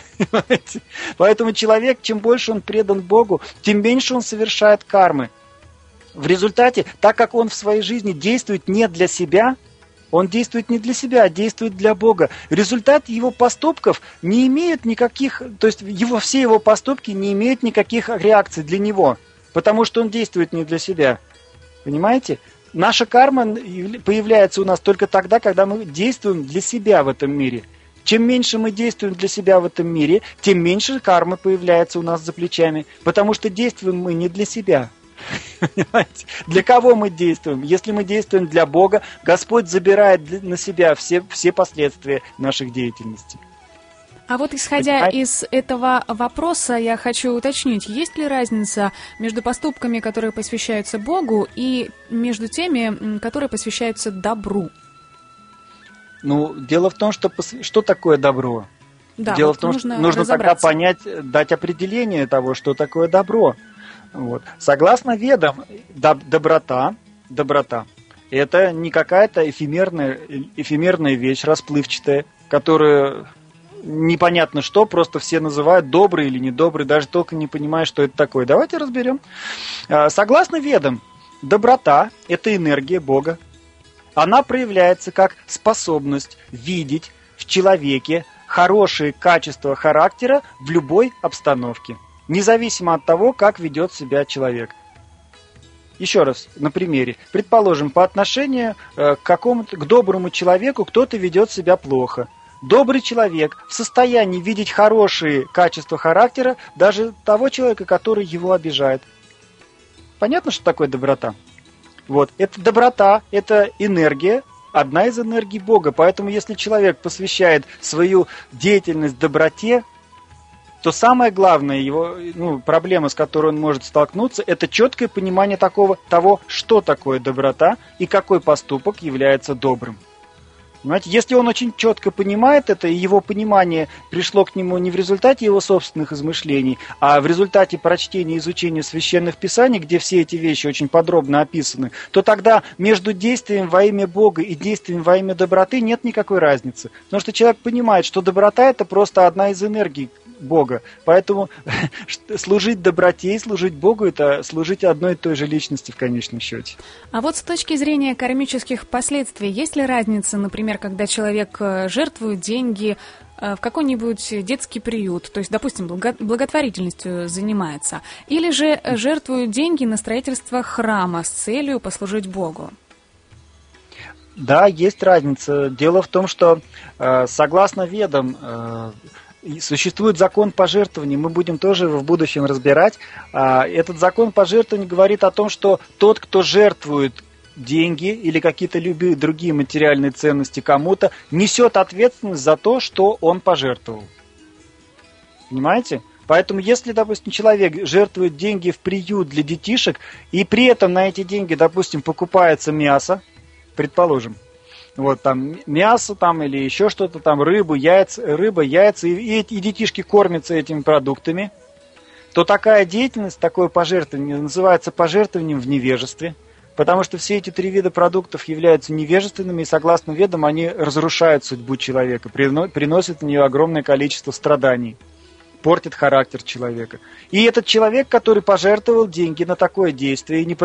Поэтому человек, чем больше он предан Богу, тем меньше он совершает кармы. В результате, так как он в своей жизни действует не для себя, он действует не для себя, а действует для Бога. Результат его поступков не имеет никаких, то есть все его поступки не имеют никаких реакций для него, потому что он действует не для себя. Понимаете? Наша карма появляется у нас только тогда, когда мы действуем для себя в этом мире. Чем меньше мы действуем для себя в этом мире, тем меньше кармы появляется у нас за плечами, потому что действуем мы не для себя. Понимаете? Для кого мы действуем? Если мы действуем для Бога, Господь забирает на себя все последствия наших деятельностей. А вот исходя из этого вопроса, я хочу уточнить, есть ли разница между поступками, которые посвящаются Богу, и между теми, которые посвящаются добру? Дело в том, что такое добро. Да, дело в том, что нужно тогда понять, дать определение того, что такое добро. Вот. Согласно Ведам, доброта – это не какая-то эфемерная вещь, расплывчатая, которая непонятно что, просто все называют добрый или недобрый, даже толком не понимая, что это такое. Давайте разберем. Согласно Ведам, доброта – это энергия Бога. Она проявляется как способность видеть в человеке хорошие качества характера в любой обстановке, независимо от того, как ведет себя человек. Еще раз, на примере. Предположим, по отношению к доброму человеку кто-то ведет себя плохо. Добрый человек в состоянии видеть хорошие качества характера даже того человека, который его обижает. Понятно, что такое доброта? Вот. Это доброта, это энергия, одна из энергий Бога. Поэтому, если человек посвящает свою деятельность доброте, то самая главная его проблема, с которой он может столкнуться, это четкое понимание того, что такое доброта и какой поступок является добрым. Понимаете, если он очень четко понимает это, и его понимание пришло к нему не в результате его собственных измышлений, а в результате прочтения и изучения священных писаний, где все эти вещи очень подробно описаны, то тогда между действием во имя Бога и действием во имя доброты нет никакой разницы. Потому что человек понимает, что доброта – это просто одна из энергий Бога. Поэтому служить доброте и служить Богу – это служить одной и той же личности в конечном счете. А вот с точки зрения кармических последствий, есть ли разница, например, когда человек жертвует деньги в какой-нибудь детский приют, то есть, допустим, благотворительностью занимается, или же жертвует деньги на строительство храма с целью послужить Богу? Да, есть разница. Дело в том, что согласно Ведам, существует закон пожертвований, мы будем тоже его в будущем разбирать. Этот закон пожертвований говорит о том, что тот, кто жертвует деньги или какие-то другие материальные ценности кому-то, несет ответственность за то, что он пожертвовал. Понимаете? Поэтому, если, допустим, человек жертвует деньги в приют для детишек, и при этом на эти деньги, допустим, покупается мясо, предположим, вот там мясо там или еще что-то там, рыба, яйца, и детишки кормятся этими продуктами, то такая деятельность, такое пожертвование называется пожертвованием в невежестве, потому что все эти 3 вида продуктов являются невежественными, и согласно Ведам они разрушают судьбу человека, приносят на нее огромное количество страданий, портят характер человека. И этот человек, который пожертвовал деньги на такое действие и не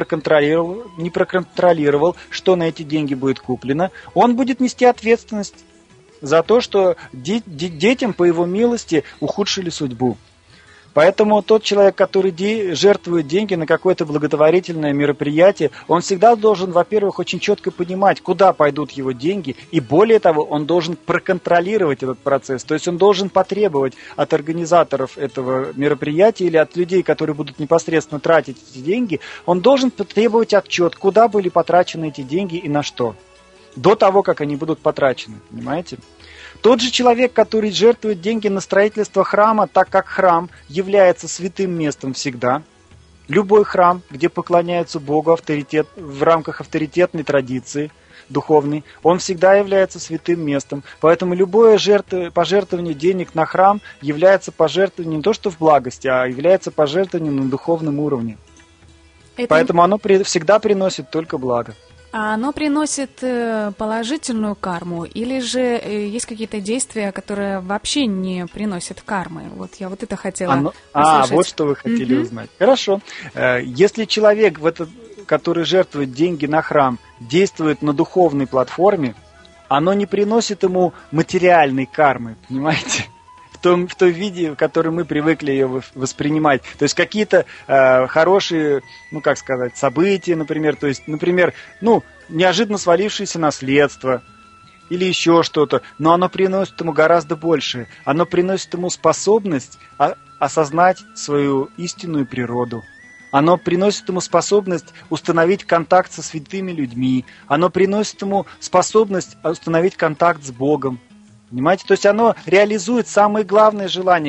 проконтролировал, что на эти деньги будет куплено, он будет нести ответственность за то, что детям, по его милости, ухудшили судьбу. Поэтому тот человек, который жертвует деньги на какое-то благотворительное мероприятие, он всегда должен, во-первых, очень четко понимать, куда пойдут его деньги, и более того, он должен проконтролировать этот процесс. То есть он должен потребовать от организаторов этого мероприятия или от людей, которые будут непосредственно тратить эти деньги, он должен потребовать отчет, куда были потрачены эти деньги и на что, до того, как они будут потрачены, понимаете? Тот же человек, который жертвует деньги на строительство храма, так как храм является святым местом всегда, любой храм, где поклоняются Богу в рамках авторитетной традиции духовной, он всегда является святым местом. Поэтому любое пожертвование денег на храм является пожертвованием не то что в благости, а является пожертвованием на духовном уровне. Поэтому оно всегда приносит только благо. А оно приносит положительную карму, или же есть какие-то действия, которые вообще не приносят кармы? Вот я вот это хотела услышать. Вот что вы хотели узнать. Хорошо. Если человек, который жертвует деньги на храм, действует на духовной платформе, оно не приносит ему материальной кармы, понимаете? В том виде, в котором мы привыкли ее воспринимать. То есть какие-то хорошие, события, например. То есть, например, неожиданно свалившееся наследство или еще что-то. Но оно приносит ему гораздо больше. Оно приносит ему способность осознать свою истинную природу. Оно приносит ему способность установить контакт со святыми людьми. Оно приносит ему способность установить контакт с Богом. Понимаете? То есть оно реализует самые главные желания,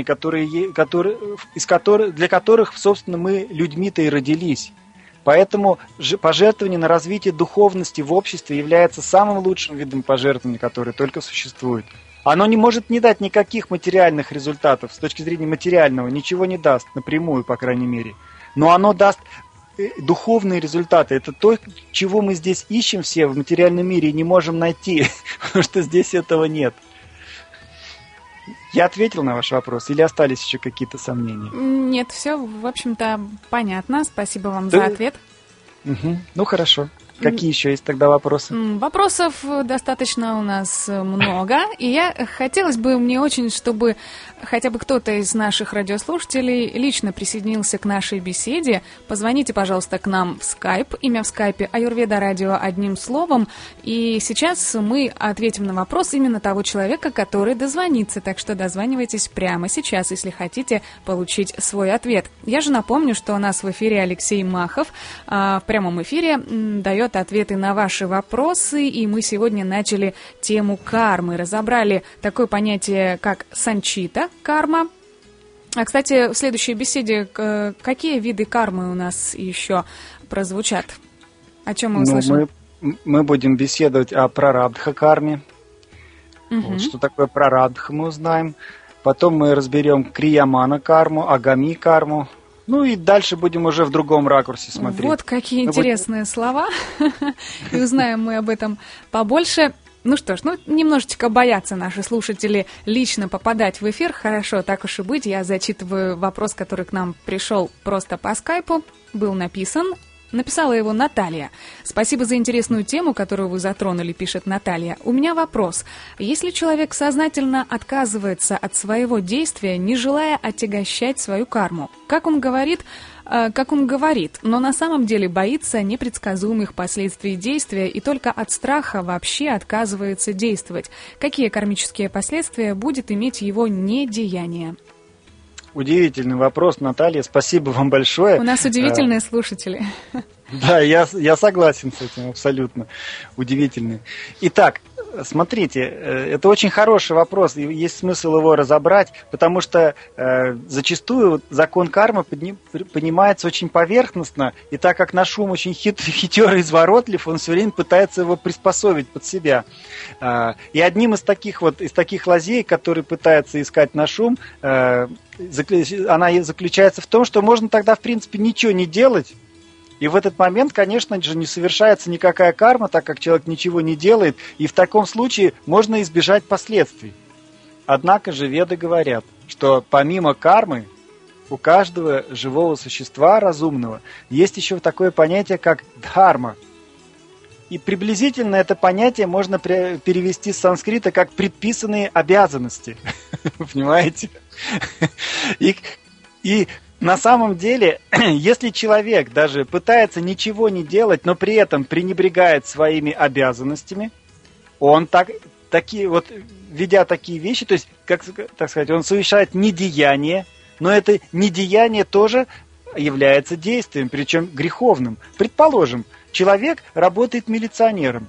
для которых, собственно, мы людьми-то и родились. Поэтому пожертвование на развитие духовности в обществе является самым лучшим видом пожертвования, который только существует. Оно не может не дать никаких материальных результатов, с точки зрения материального, ничего не даст, напрямую, по крайней мере. Но оно даст духовные результаты. Это то, чего мы здесь ищем все в материальном мире и не можем найти, потому что здесь этого нет. Я ответил на ваш вопрос или остались еще какие-то сомнения? Нет, все, в общем-то, понятно. Спасибо вам за ответ. Ну, хорошо. Какие еще есть тогда вопросы? Вопросов достаточно у нас много, и хотелось бы мне очень, чтобы хотя бы кто-то из наших радиослушателей лично присоединился к нашей беседе. Позвоните, пожалуйста, к нам в Skype. Имя в Skype Аюрведа Радио одним словом. И сейчас мы ответим на вопрос именно того человека, который дозвонится. Так что дозванивайтесь прямо сейчас, если хотите получить свой ответ. Я же напомню, что у нас в эфире Алексей Махов в прямом эфире дает ответы на ваши вопросы, и мы сегодня начали тему кармы. Разобрали такое понятие, как санчита, карма. А, кстати, в следующей беседе какие виды кармы у нас еще прозвучат? О чем мы услышим? Мы будем беседовать о прарабдха карме. Вот, что такое прарадха мы узнаем. Потом мы разберем криямана карму, агами карму. Ну и дальше будем уже в другом ракурсе смотреть. Вот какие интересные слова. И узнаем мы об этом побольше. Ну что ж, немножечко боятся наши слушатели лично попадать в эфир. Хорошо, так уж и быть. Я зачитываю вопрос, который к нам пришел просто по скайпу. Был написан. Написала его Наталья. Спасибо за интересную тему, которую вы затронули, пишет Наталья. У меня вопрос. Если человек сознательно отказывается от своего действия, не желая отягощать свою карму, как он говорит, но на самом деле боится непредсказуемых последствий действия и только от страха вообще отказывается действовать, какие кармические последствия будет иметь его недеяние? Удивительный вопрос, Наталья. Спасибо вам большое. У нас удивительные слушатели. Да, я согласен с этим абсолютно. Удивительный. Итак, смотрите, это очень хороший вопрос, и есть смысл его разобрать, потому что зачастую закон кармы понимается очень поверхностно, и так как наш ум очень хитер и изворотлив, он все время пытается его приспособить под себя. И одним из таких лазей, которые пытается искать наш ум, она заключается в том, что можно тогда, в принципе, ничего не делать. И в этот момент, конечно же, не совершается никакая карма, так как человек ничего не делает, и в таком случае можно избежать последствий. Однако же веды говорят, что помимо кармы у каждого живого существа разумного есть еще такое понятие, как дхарма. И приблизительно это понятие можно перевести с санскрита как предписанные обязанности. Понимаете? И на самом деле, если человек даже пытается ничего не делать, но при этом пренебрегает своими обязанностями, он ведя такие вещи, то есть, так сказать, он совершает недеяние, но это недеяние тоже является действием, причем греховным. Предположим, человек работает милиционером.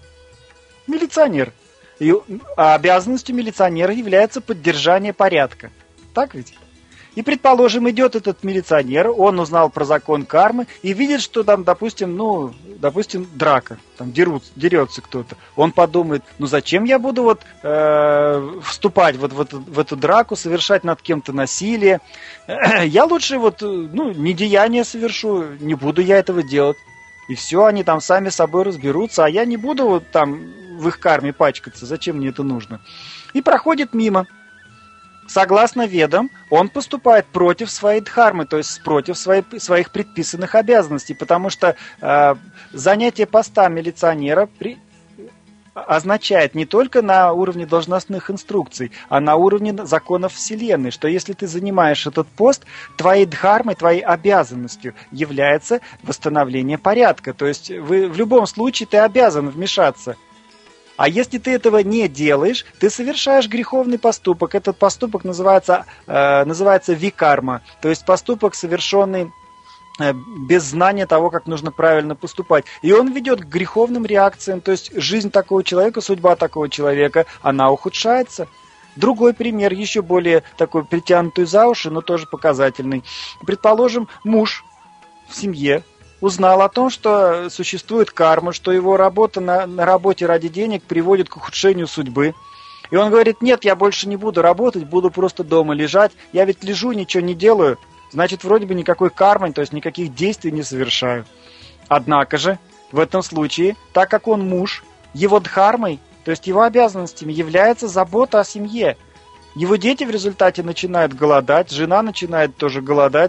А обязанностью милиционера является поддержание порядка. Так ведь? И, предположим, идет этот милиционер, он узнал про закон кармы и видит, что там, допустим, драка, там дерется кто-то. Он подумает, зачем я буду вступать в эту драку, совершать над кем-то насилие. Я лучше недеяние совершу, не буду я этого делать. И все, они там сами с собой разберутся, а я не буду в их карме пачкаться, зачем мне это нужно. И проходит мимо. Согласно ведам, он поступает против своей дхармы, то есть против своих предписанных обязанностей, потому что занятие поста милиционера означает не только на уровне должностных инструкций, а на уровне законов Вселенной, что если ты занимаешь этот пост, твоей дхармой, твоей обязанностью является восстановление порядка. То есть в любом случае ты обязан вмешаться. А если ты этого не делаешь, ты совершаешь греховный поступок. Этот поступок называется викарма, то есть поступок, совершенный без знания того, как нужно правильно поступать. И он ведет к греховным реакциям, то есть жизнь такого человека, судьба такого человека, она ухудшается. Другой пример, еще более такой притянутый за уши, но тоже показательный. Предположим, муж в семье узнал о том, что существует карма, что его работа на работе ради денег приводит к ухудшению судьбы. И он говорит, нет, я больше не буду работать, буду просто дома лежать. Я ведь лежу, ничего не делаю. Значит, вроде бы никакой кармы, то есть никаких действий не совершаю. Однако же, в этом случае, так как он муж, его дхармой, то есть его обязанностями является забота о семье. Его дети в результате начинают голодать, жена начинает тоже голодать,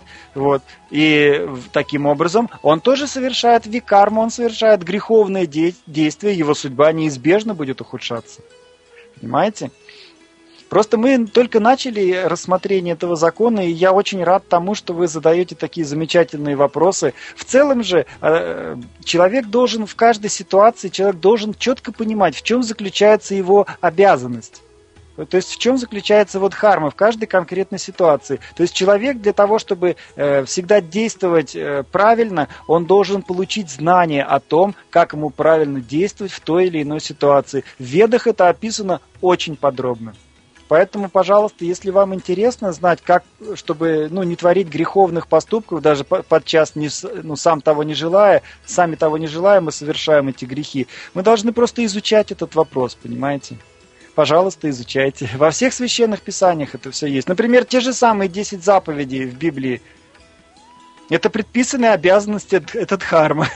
и таким образом он тоже совершает викарму, он совершает греховные действия, его судьба неизбежно будет ухудшаться. Понимаете? Просто мы только начали рассмотрение этого закона, и я очень рад тому, что вы задаете такие замечательные вопросы. В целом же человек должен в каждой ситуации, четко понимать, в чем заключается его обязанность. То есть в чем заключается дхарма в каждой конкретной ситуации. То есть человек для того, чтобы всегда действовать правильно, он должен получить знание о том, как ему правильно действовать в той или иной ситуации. В Ведах это описано очень подробно. Поэтому, пожалуйста, если вам интересно знать, как, чтобы не творить греховных поступков, даже подчас сами того не желая, мы совершаем эти грехи, мы должны просто изучать этот вопрос, понимаете? пожалуйста, изучайте. Во всех священных писаниях это все есть. Например, те же самые 10 заповедей в Библии. Это предписанные обязанности, это дхарма.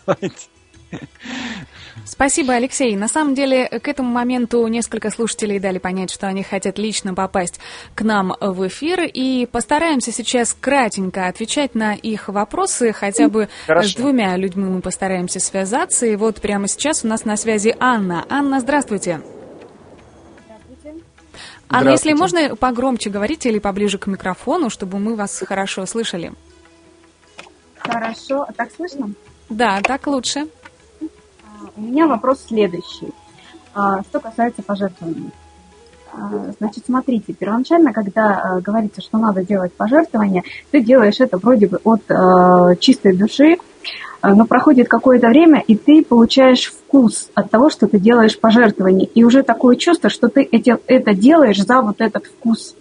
Спасибо, Алексей. На самом деле, к этому моменту несколько слушателей дали понять, что они хотят лично попасть к нам в эфир, и постараемся сейчас кратенько отвечать на их вопросы, хотя бы с двумя людьми мы постараемся связаться. И вот прямо сейчас у нас на связи Анна. Анна, здравствуйте. Здравствуйте. Анна, если можно, погромче говорите или поближе к микрофону, чтобы мы вас хорошо слышали. Хорошо. Так слышно? Да, так лучше. У меня вопрос следующий. Что касается пожертвований. Значит, смотрите, первоначально, когда говорится, что надо делать пожертвования, ты делаешь это вроде бы от чистой души, но проходит какое-то время, и ты получаешь вкус от того, что ты делаешь пожертвования. И уже такое чувство, что ты это делаешь за вот этот вкус.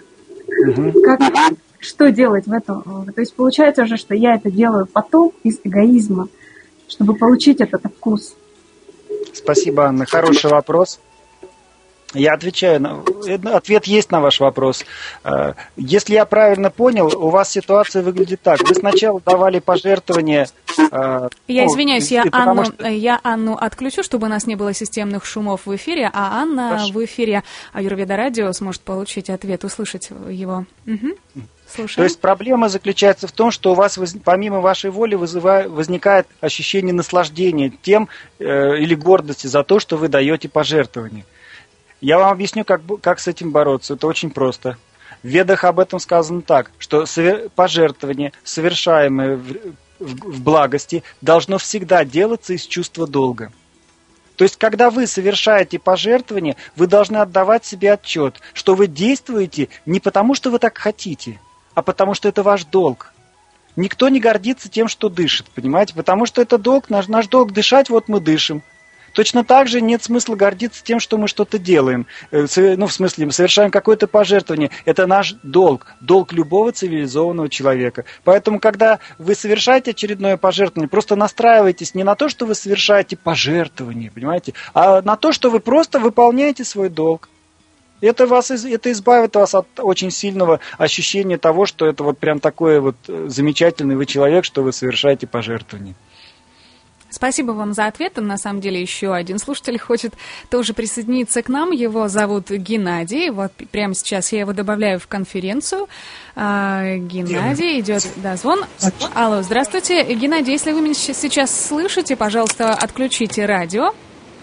Что делать в этом? То есть получается уже, что я это делаю потом из эгоизма, чтобы получить этот вкус. Спасибо, Анна. Хороший вопрос. Я отвечаю. Ответ есть на ваш вопрос. Если я правильно понял, у вас ситуация выглядит так. Вы сначала давали пожертвования... Я извиняюсь, я Анну отключу, чтобы у нас не было системных шумов в эфире, а Анна Хорошо. В эфире Аюрведа Радио сможет получить ответ, услышать его. Слушаем. То есть проблема заключается в том, что у вас помимо вашей воли возникает ощущение наслаждения тем или гордости за то, что вы даете пожертвования. Я вам объясню, как с этим бороться. Это очень просто. В Ведах об этом сказано так, что пожертвование, совершаемое в благости, должно всегда делаться из чувства долга. То есть, когда вы совершаете пожертвование, вы должны отдавать себе отчет, что вы действуете не потому, что вы так хотите, а потому что это ваш долг. Никто не гордится тем, что дышит, понимаете? Потому что это долг, наш долг дышать, вот мы дышим. Точно так же нет смысла гордиться тем, что мы что-то делаем. В смысле, мы совершаем какое-то пожертвование. Это наш долг, долг любого цивилизованного человека. Поэтому, когда вы совершаете очередное пожертвование, просто настраивайтесь не на то, что вы совершаете пожертвование, понимаете, а на то, что вы просто выполняете свой долг. Это избавит вас от очень сильного ощущения того, что это вот прям такой вот замечательный вы человек, что вы совершаете пожертвование. Спасибо вам за ответ. На самом деле еще один слушатель хочет тоже присоединиться к нам. Его зовут Геннадий. Вот прямо сейчас я его добавляю в конференцию. Геннадий, идет дозвон. Алло, здравствуйте. Геннадий, если вы меня сейчас слышите, пожалуйста, отключите радио.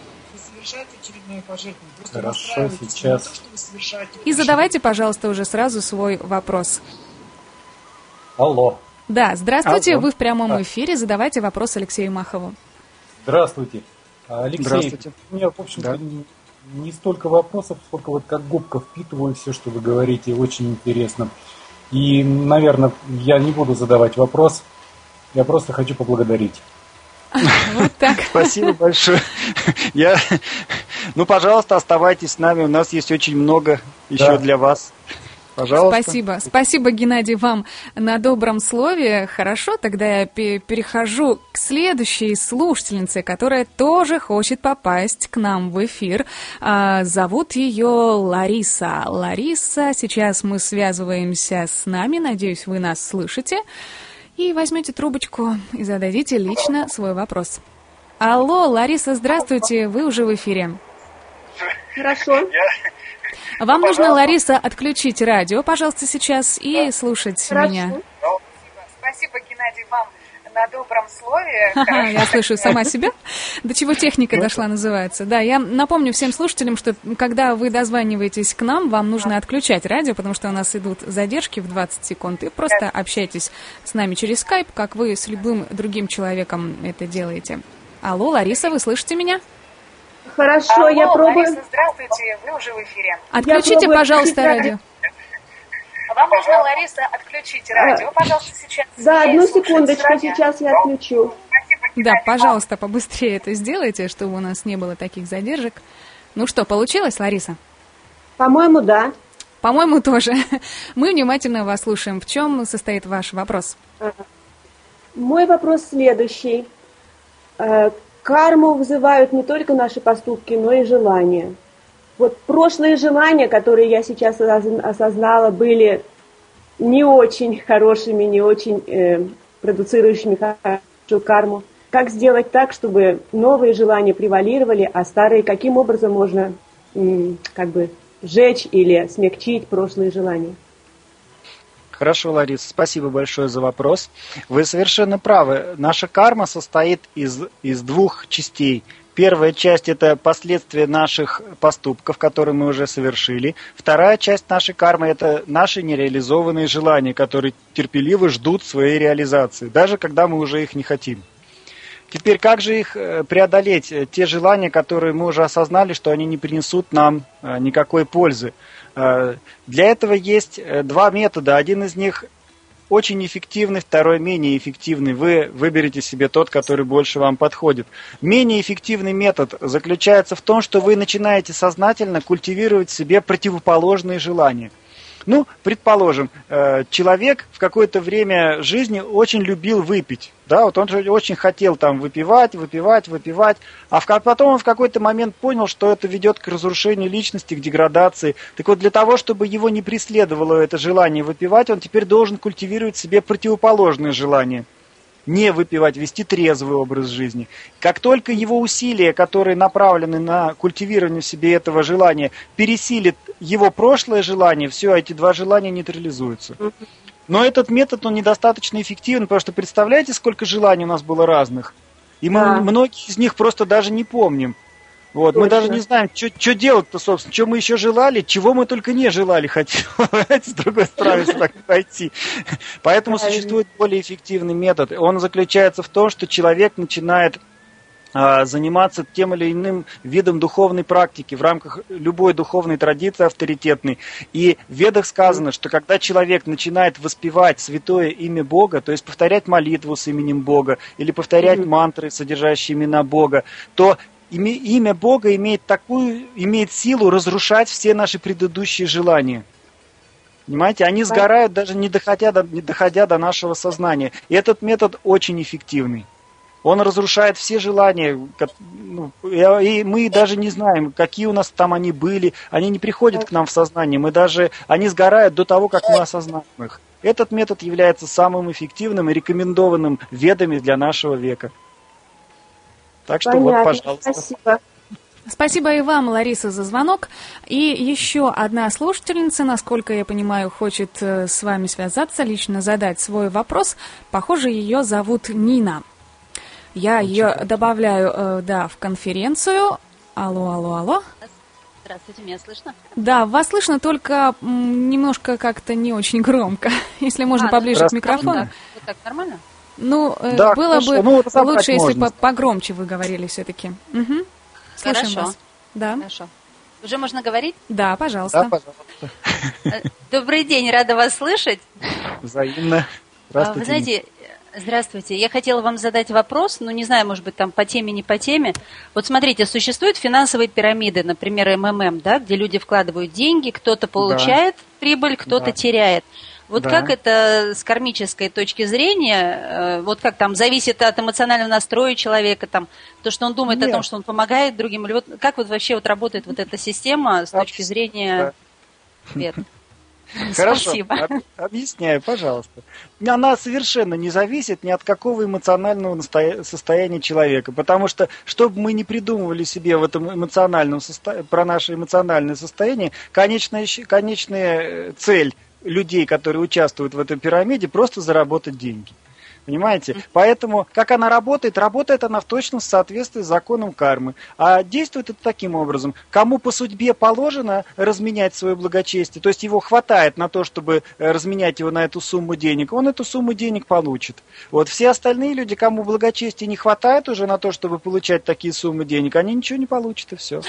Хорошо, сейчас. И задавайте, пожалуйста, уже сразу свой вопрос. Алло. Да, здравствуйте, вы в прямом эфире, задавайте вопрос Алексею Махову. Здравствуйте. Алексей, здравствуйте. У меня, в общем-то, не столько вопросов, сколько вот как губка впитываю все, что вы говорите, очень интересно. И, наверное, я не буду задавать вопрос, я просто хочу поблагодарить. Вот так. Спасибо большое. Пожалуйста, оставайтесь с нами, у нас есть очень много еще для вас. Пожалуйста. Спасибо. Спасибо, Геннадий, вам на добром слове. Хорошо, тогда я перехожу к следующей слушательнице, которая тоже хочет попасть к нам в эфир. Зовут ее Лариса. Лариса, сейчас мы связываемся с нами. Надеюсь, вы нас слышите. И возьмете трубочку и зададите лично свой вопрос. Алло, Лариса, здравствуйте. Вы уже в эфире. Хорошо. Вам нужно, Лариса, отключить радио, пожалуйста, сейчас и слушать меня. Спасибо, Геннадий, вам на добром слове. Я слышу сама себя. До чего техника дошла, называется. Да, я напомню всем слушателям, что когда вы дозваниваетесь к нам, вам нужно отключать радио, потому что у нас идут задержки в 20 секунд. И просто общайтесь с нами через Skype, как вы с любым другим человеком это делаете. Алло, Лариса, вы слышите меня? Хорошо, алло, я пробую. Лариса, здравствуйте, вы уже в эфире. Отключите, пожалуйста, радио. Вам нужно, Лариса, отключить радио, пожалуйста, сейчас. Да, одну секундочку, сейчас я отключу. Да, пожалуйста, побыстрее это сделайте, чтобы у нас не было таких задержек. Ну что, получилось, Лариса? По-моему, да. По-моему, тоже. Мы внимательно вас слушаем. В чем состоит ваш вопрос? Мой вопрос следующий. Карму вызывают не только наши поступки, но и желания. вот прошлые желания, которые я сейчас осознала, были не очень хорошими, не очень продуцирующими хорошую карму. Как сделать так, чтобы новые желания превалировали, а старые, каким образом можно как бы сжечь или смягчить прошлые желания? Хорошо, Лариса, спасибо большое за вопрос. Вы совершенно правы. Наша карма состоит из двух частей. Первая часть – это последствия наших поступков, которые мы уже совершили. Вторая часть нашей кармы – это наши нереализованные желания, которые терпеливо ждут своей реализации, даже когда мы уже их не хотим. Теперь, как же их преодолеть, те желания, которые мы уже осознали, что они не принесут нам никакой пользы? Для этого есть два метода. Один из них очень эффективный, второй менее эффективный. Вы выберете себе тот, который больше вам подходит. Менее эффективный метод заключается в том, что вы начинаете сознательно культивировать в себе противоположные желания. Ну, предположим, человек в какое-то время жизни очень любил выпить. Да, вот он же очень хотел там выпивать, а потом он в какой-то момент понял, что это ведет к разрушению личности, к деградации. Так вот, для того, чтобы его не преследовало это желание выпивать, он теперь должен культивировать в себе противоположное желание. Не выпивать, вести трезвый образ жизни. Как только его усилия, которые направлены на культивирование в себе этого желания, пересилит его прошлое желание, все, эти два желания нейтрализуются. Но этот метод, он недостаточно эффективен, потому что представляете, сколько желаний у нас было разных? И мы многие из них просто даже не помним. Вот, мы даже не знаем, что делать-то, собственно, что мы еще желали, чего мы только не желали, хотим, с другой стороны, если так пойти. Поэтому существует более эффективный метод. Он заключается в том, что человек начинает заниматься тем или иным видом духовной практики в рамках любой духовной традиции авторитетной. И в Ведах сказано, что когда человек начинает воспевать святое имя Бога, то есть повторять молитву с именем Бога или повторять мантры, содержащие имена Бога, то имя Бога имеет силу разрушать все наши предыдущие желания. Понимаете, они сгорают, даже не доходя до нашего сознания. И этот метод очень эффективный. Он разрушает все желания, и мы даже не знаем, какие у нас там они были. Они не приходят к нам в сознание, они сгорают до того, как мы осознаем их. Этот метод является самым эффективным и рекомендованным ведами для нашего века. Так что вот, пожалуйста. Спасибо. Спасибо и вам, Лариса, за звонок. И еще одна слушательница, насколько я понимаю, хочет с вами связаться, лично задать свой вопрос. Похоже, ее зовут Нина. Я ее добавляю, в конференцию. Алло. Здравствуйте, меня слышно? Да, вас слышно, только немножко как-то не очень громко. Если можно поближе к микрофону. Вот так нормально? Ну, да, было хорошо. бы лучше, если бы погромче вы говорили все-таки. Угу. Слушаем Хорошо. вас. Да. Хорошо. Уже можно говорить? Да, пожалуйста. Да, пожалуйста. Добрый день, рада вас слышать. Взаимно. Здравствуйте. Вы знаете, здравствуйте. Я хотела вам задать вопрос, не знаю, может быть, там по теме, не по теме. Вот смотрите, существуют финансовые пирамиды, например, МММ, да, где люди вкладывают деньги, кто-то получает прибыль, кто-то теряет. Вот как это с кармической точки зрения, вот как там зависит от эмоционального настроя человека, там, то, что он думает о том, что он помогает другим, или вот как вот вообще вот работает вот эта система с точки зрения вет? Хорошо, Спасибо. Объясняю, пожалуйста. Она совершенно не зависит ни от какого эмоционального состояния человека, потому что, что бы мы ни придумывали себе в этом эмоциональном про наше эмоциональное состояние, конечная цель людей, которые участвуют в этой пирамиде, просто заработать деньги. Понимаете? Поэтому, как она работает она в точном соответствии с законом кармы. А действует это таким образом. Кому по судьбе положено разменять свое благочестие, то есть его хватает на то, чтобы разменять его на эту сумму денег, он эту сумму денег получит. Вот все остальные люди, кому благочестия не хватает уже на то, чтобы получать такие суммы денег, они ничего не получат, и все.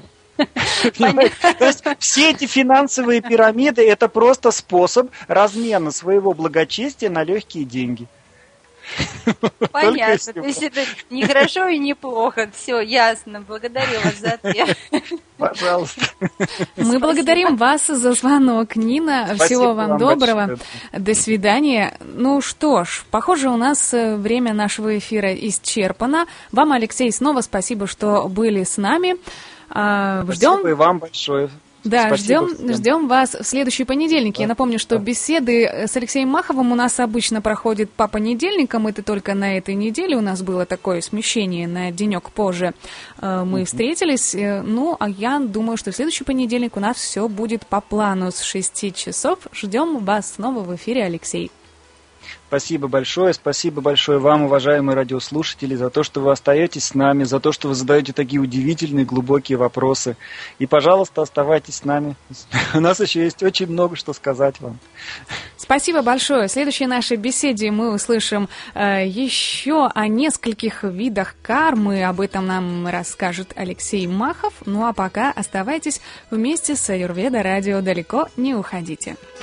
То есть все эти финансовые пирамиды – это просто способ размена своего благочестия на легкие деньги. Понятно. То есть это не хорошо и не плохо. Все, ясно. Благодарю вас за ответ. Пожалуйста. Мы благодарим вас за звонок, Нина. Спасибо, всего вам доброго. большое. До свидания. Ну что ж, похоже, у нас время нашего эфира исчерпано. Вам, Алексей, снова спасибо, что были с нами. Спасибо и вам большое. Да, ждем вас в следующий понедельник. Я напомню, что беседы с Алексеем Маховым у нас обычно проходят по понедельникам. Это только на этой неделе у нас было такое смещение на денек позже. Мы встретились. Ну, а я думаю, что в следующий понедельник у нас все будет по плану с 6 часов. Ждем вас снова в эфире, Алексей. Спасибо большое вам, уважаемые радиослушатели, за то, что вы остаетесь с нами, за то, что вы задаете такие удивительные, глубокие вопросы. И, пожалуйста, оставайтесь с нами. У нас еще есть очень много что сказать вам. Спасибо большое. В следующей нашей беседе мы услышим еще о нескольких видах кармы. Об этом нам расскажет Алексей Махов. Ну а пока оставайтесь вместе с Аюрведа Радио. Далеко не уходите.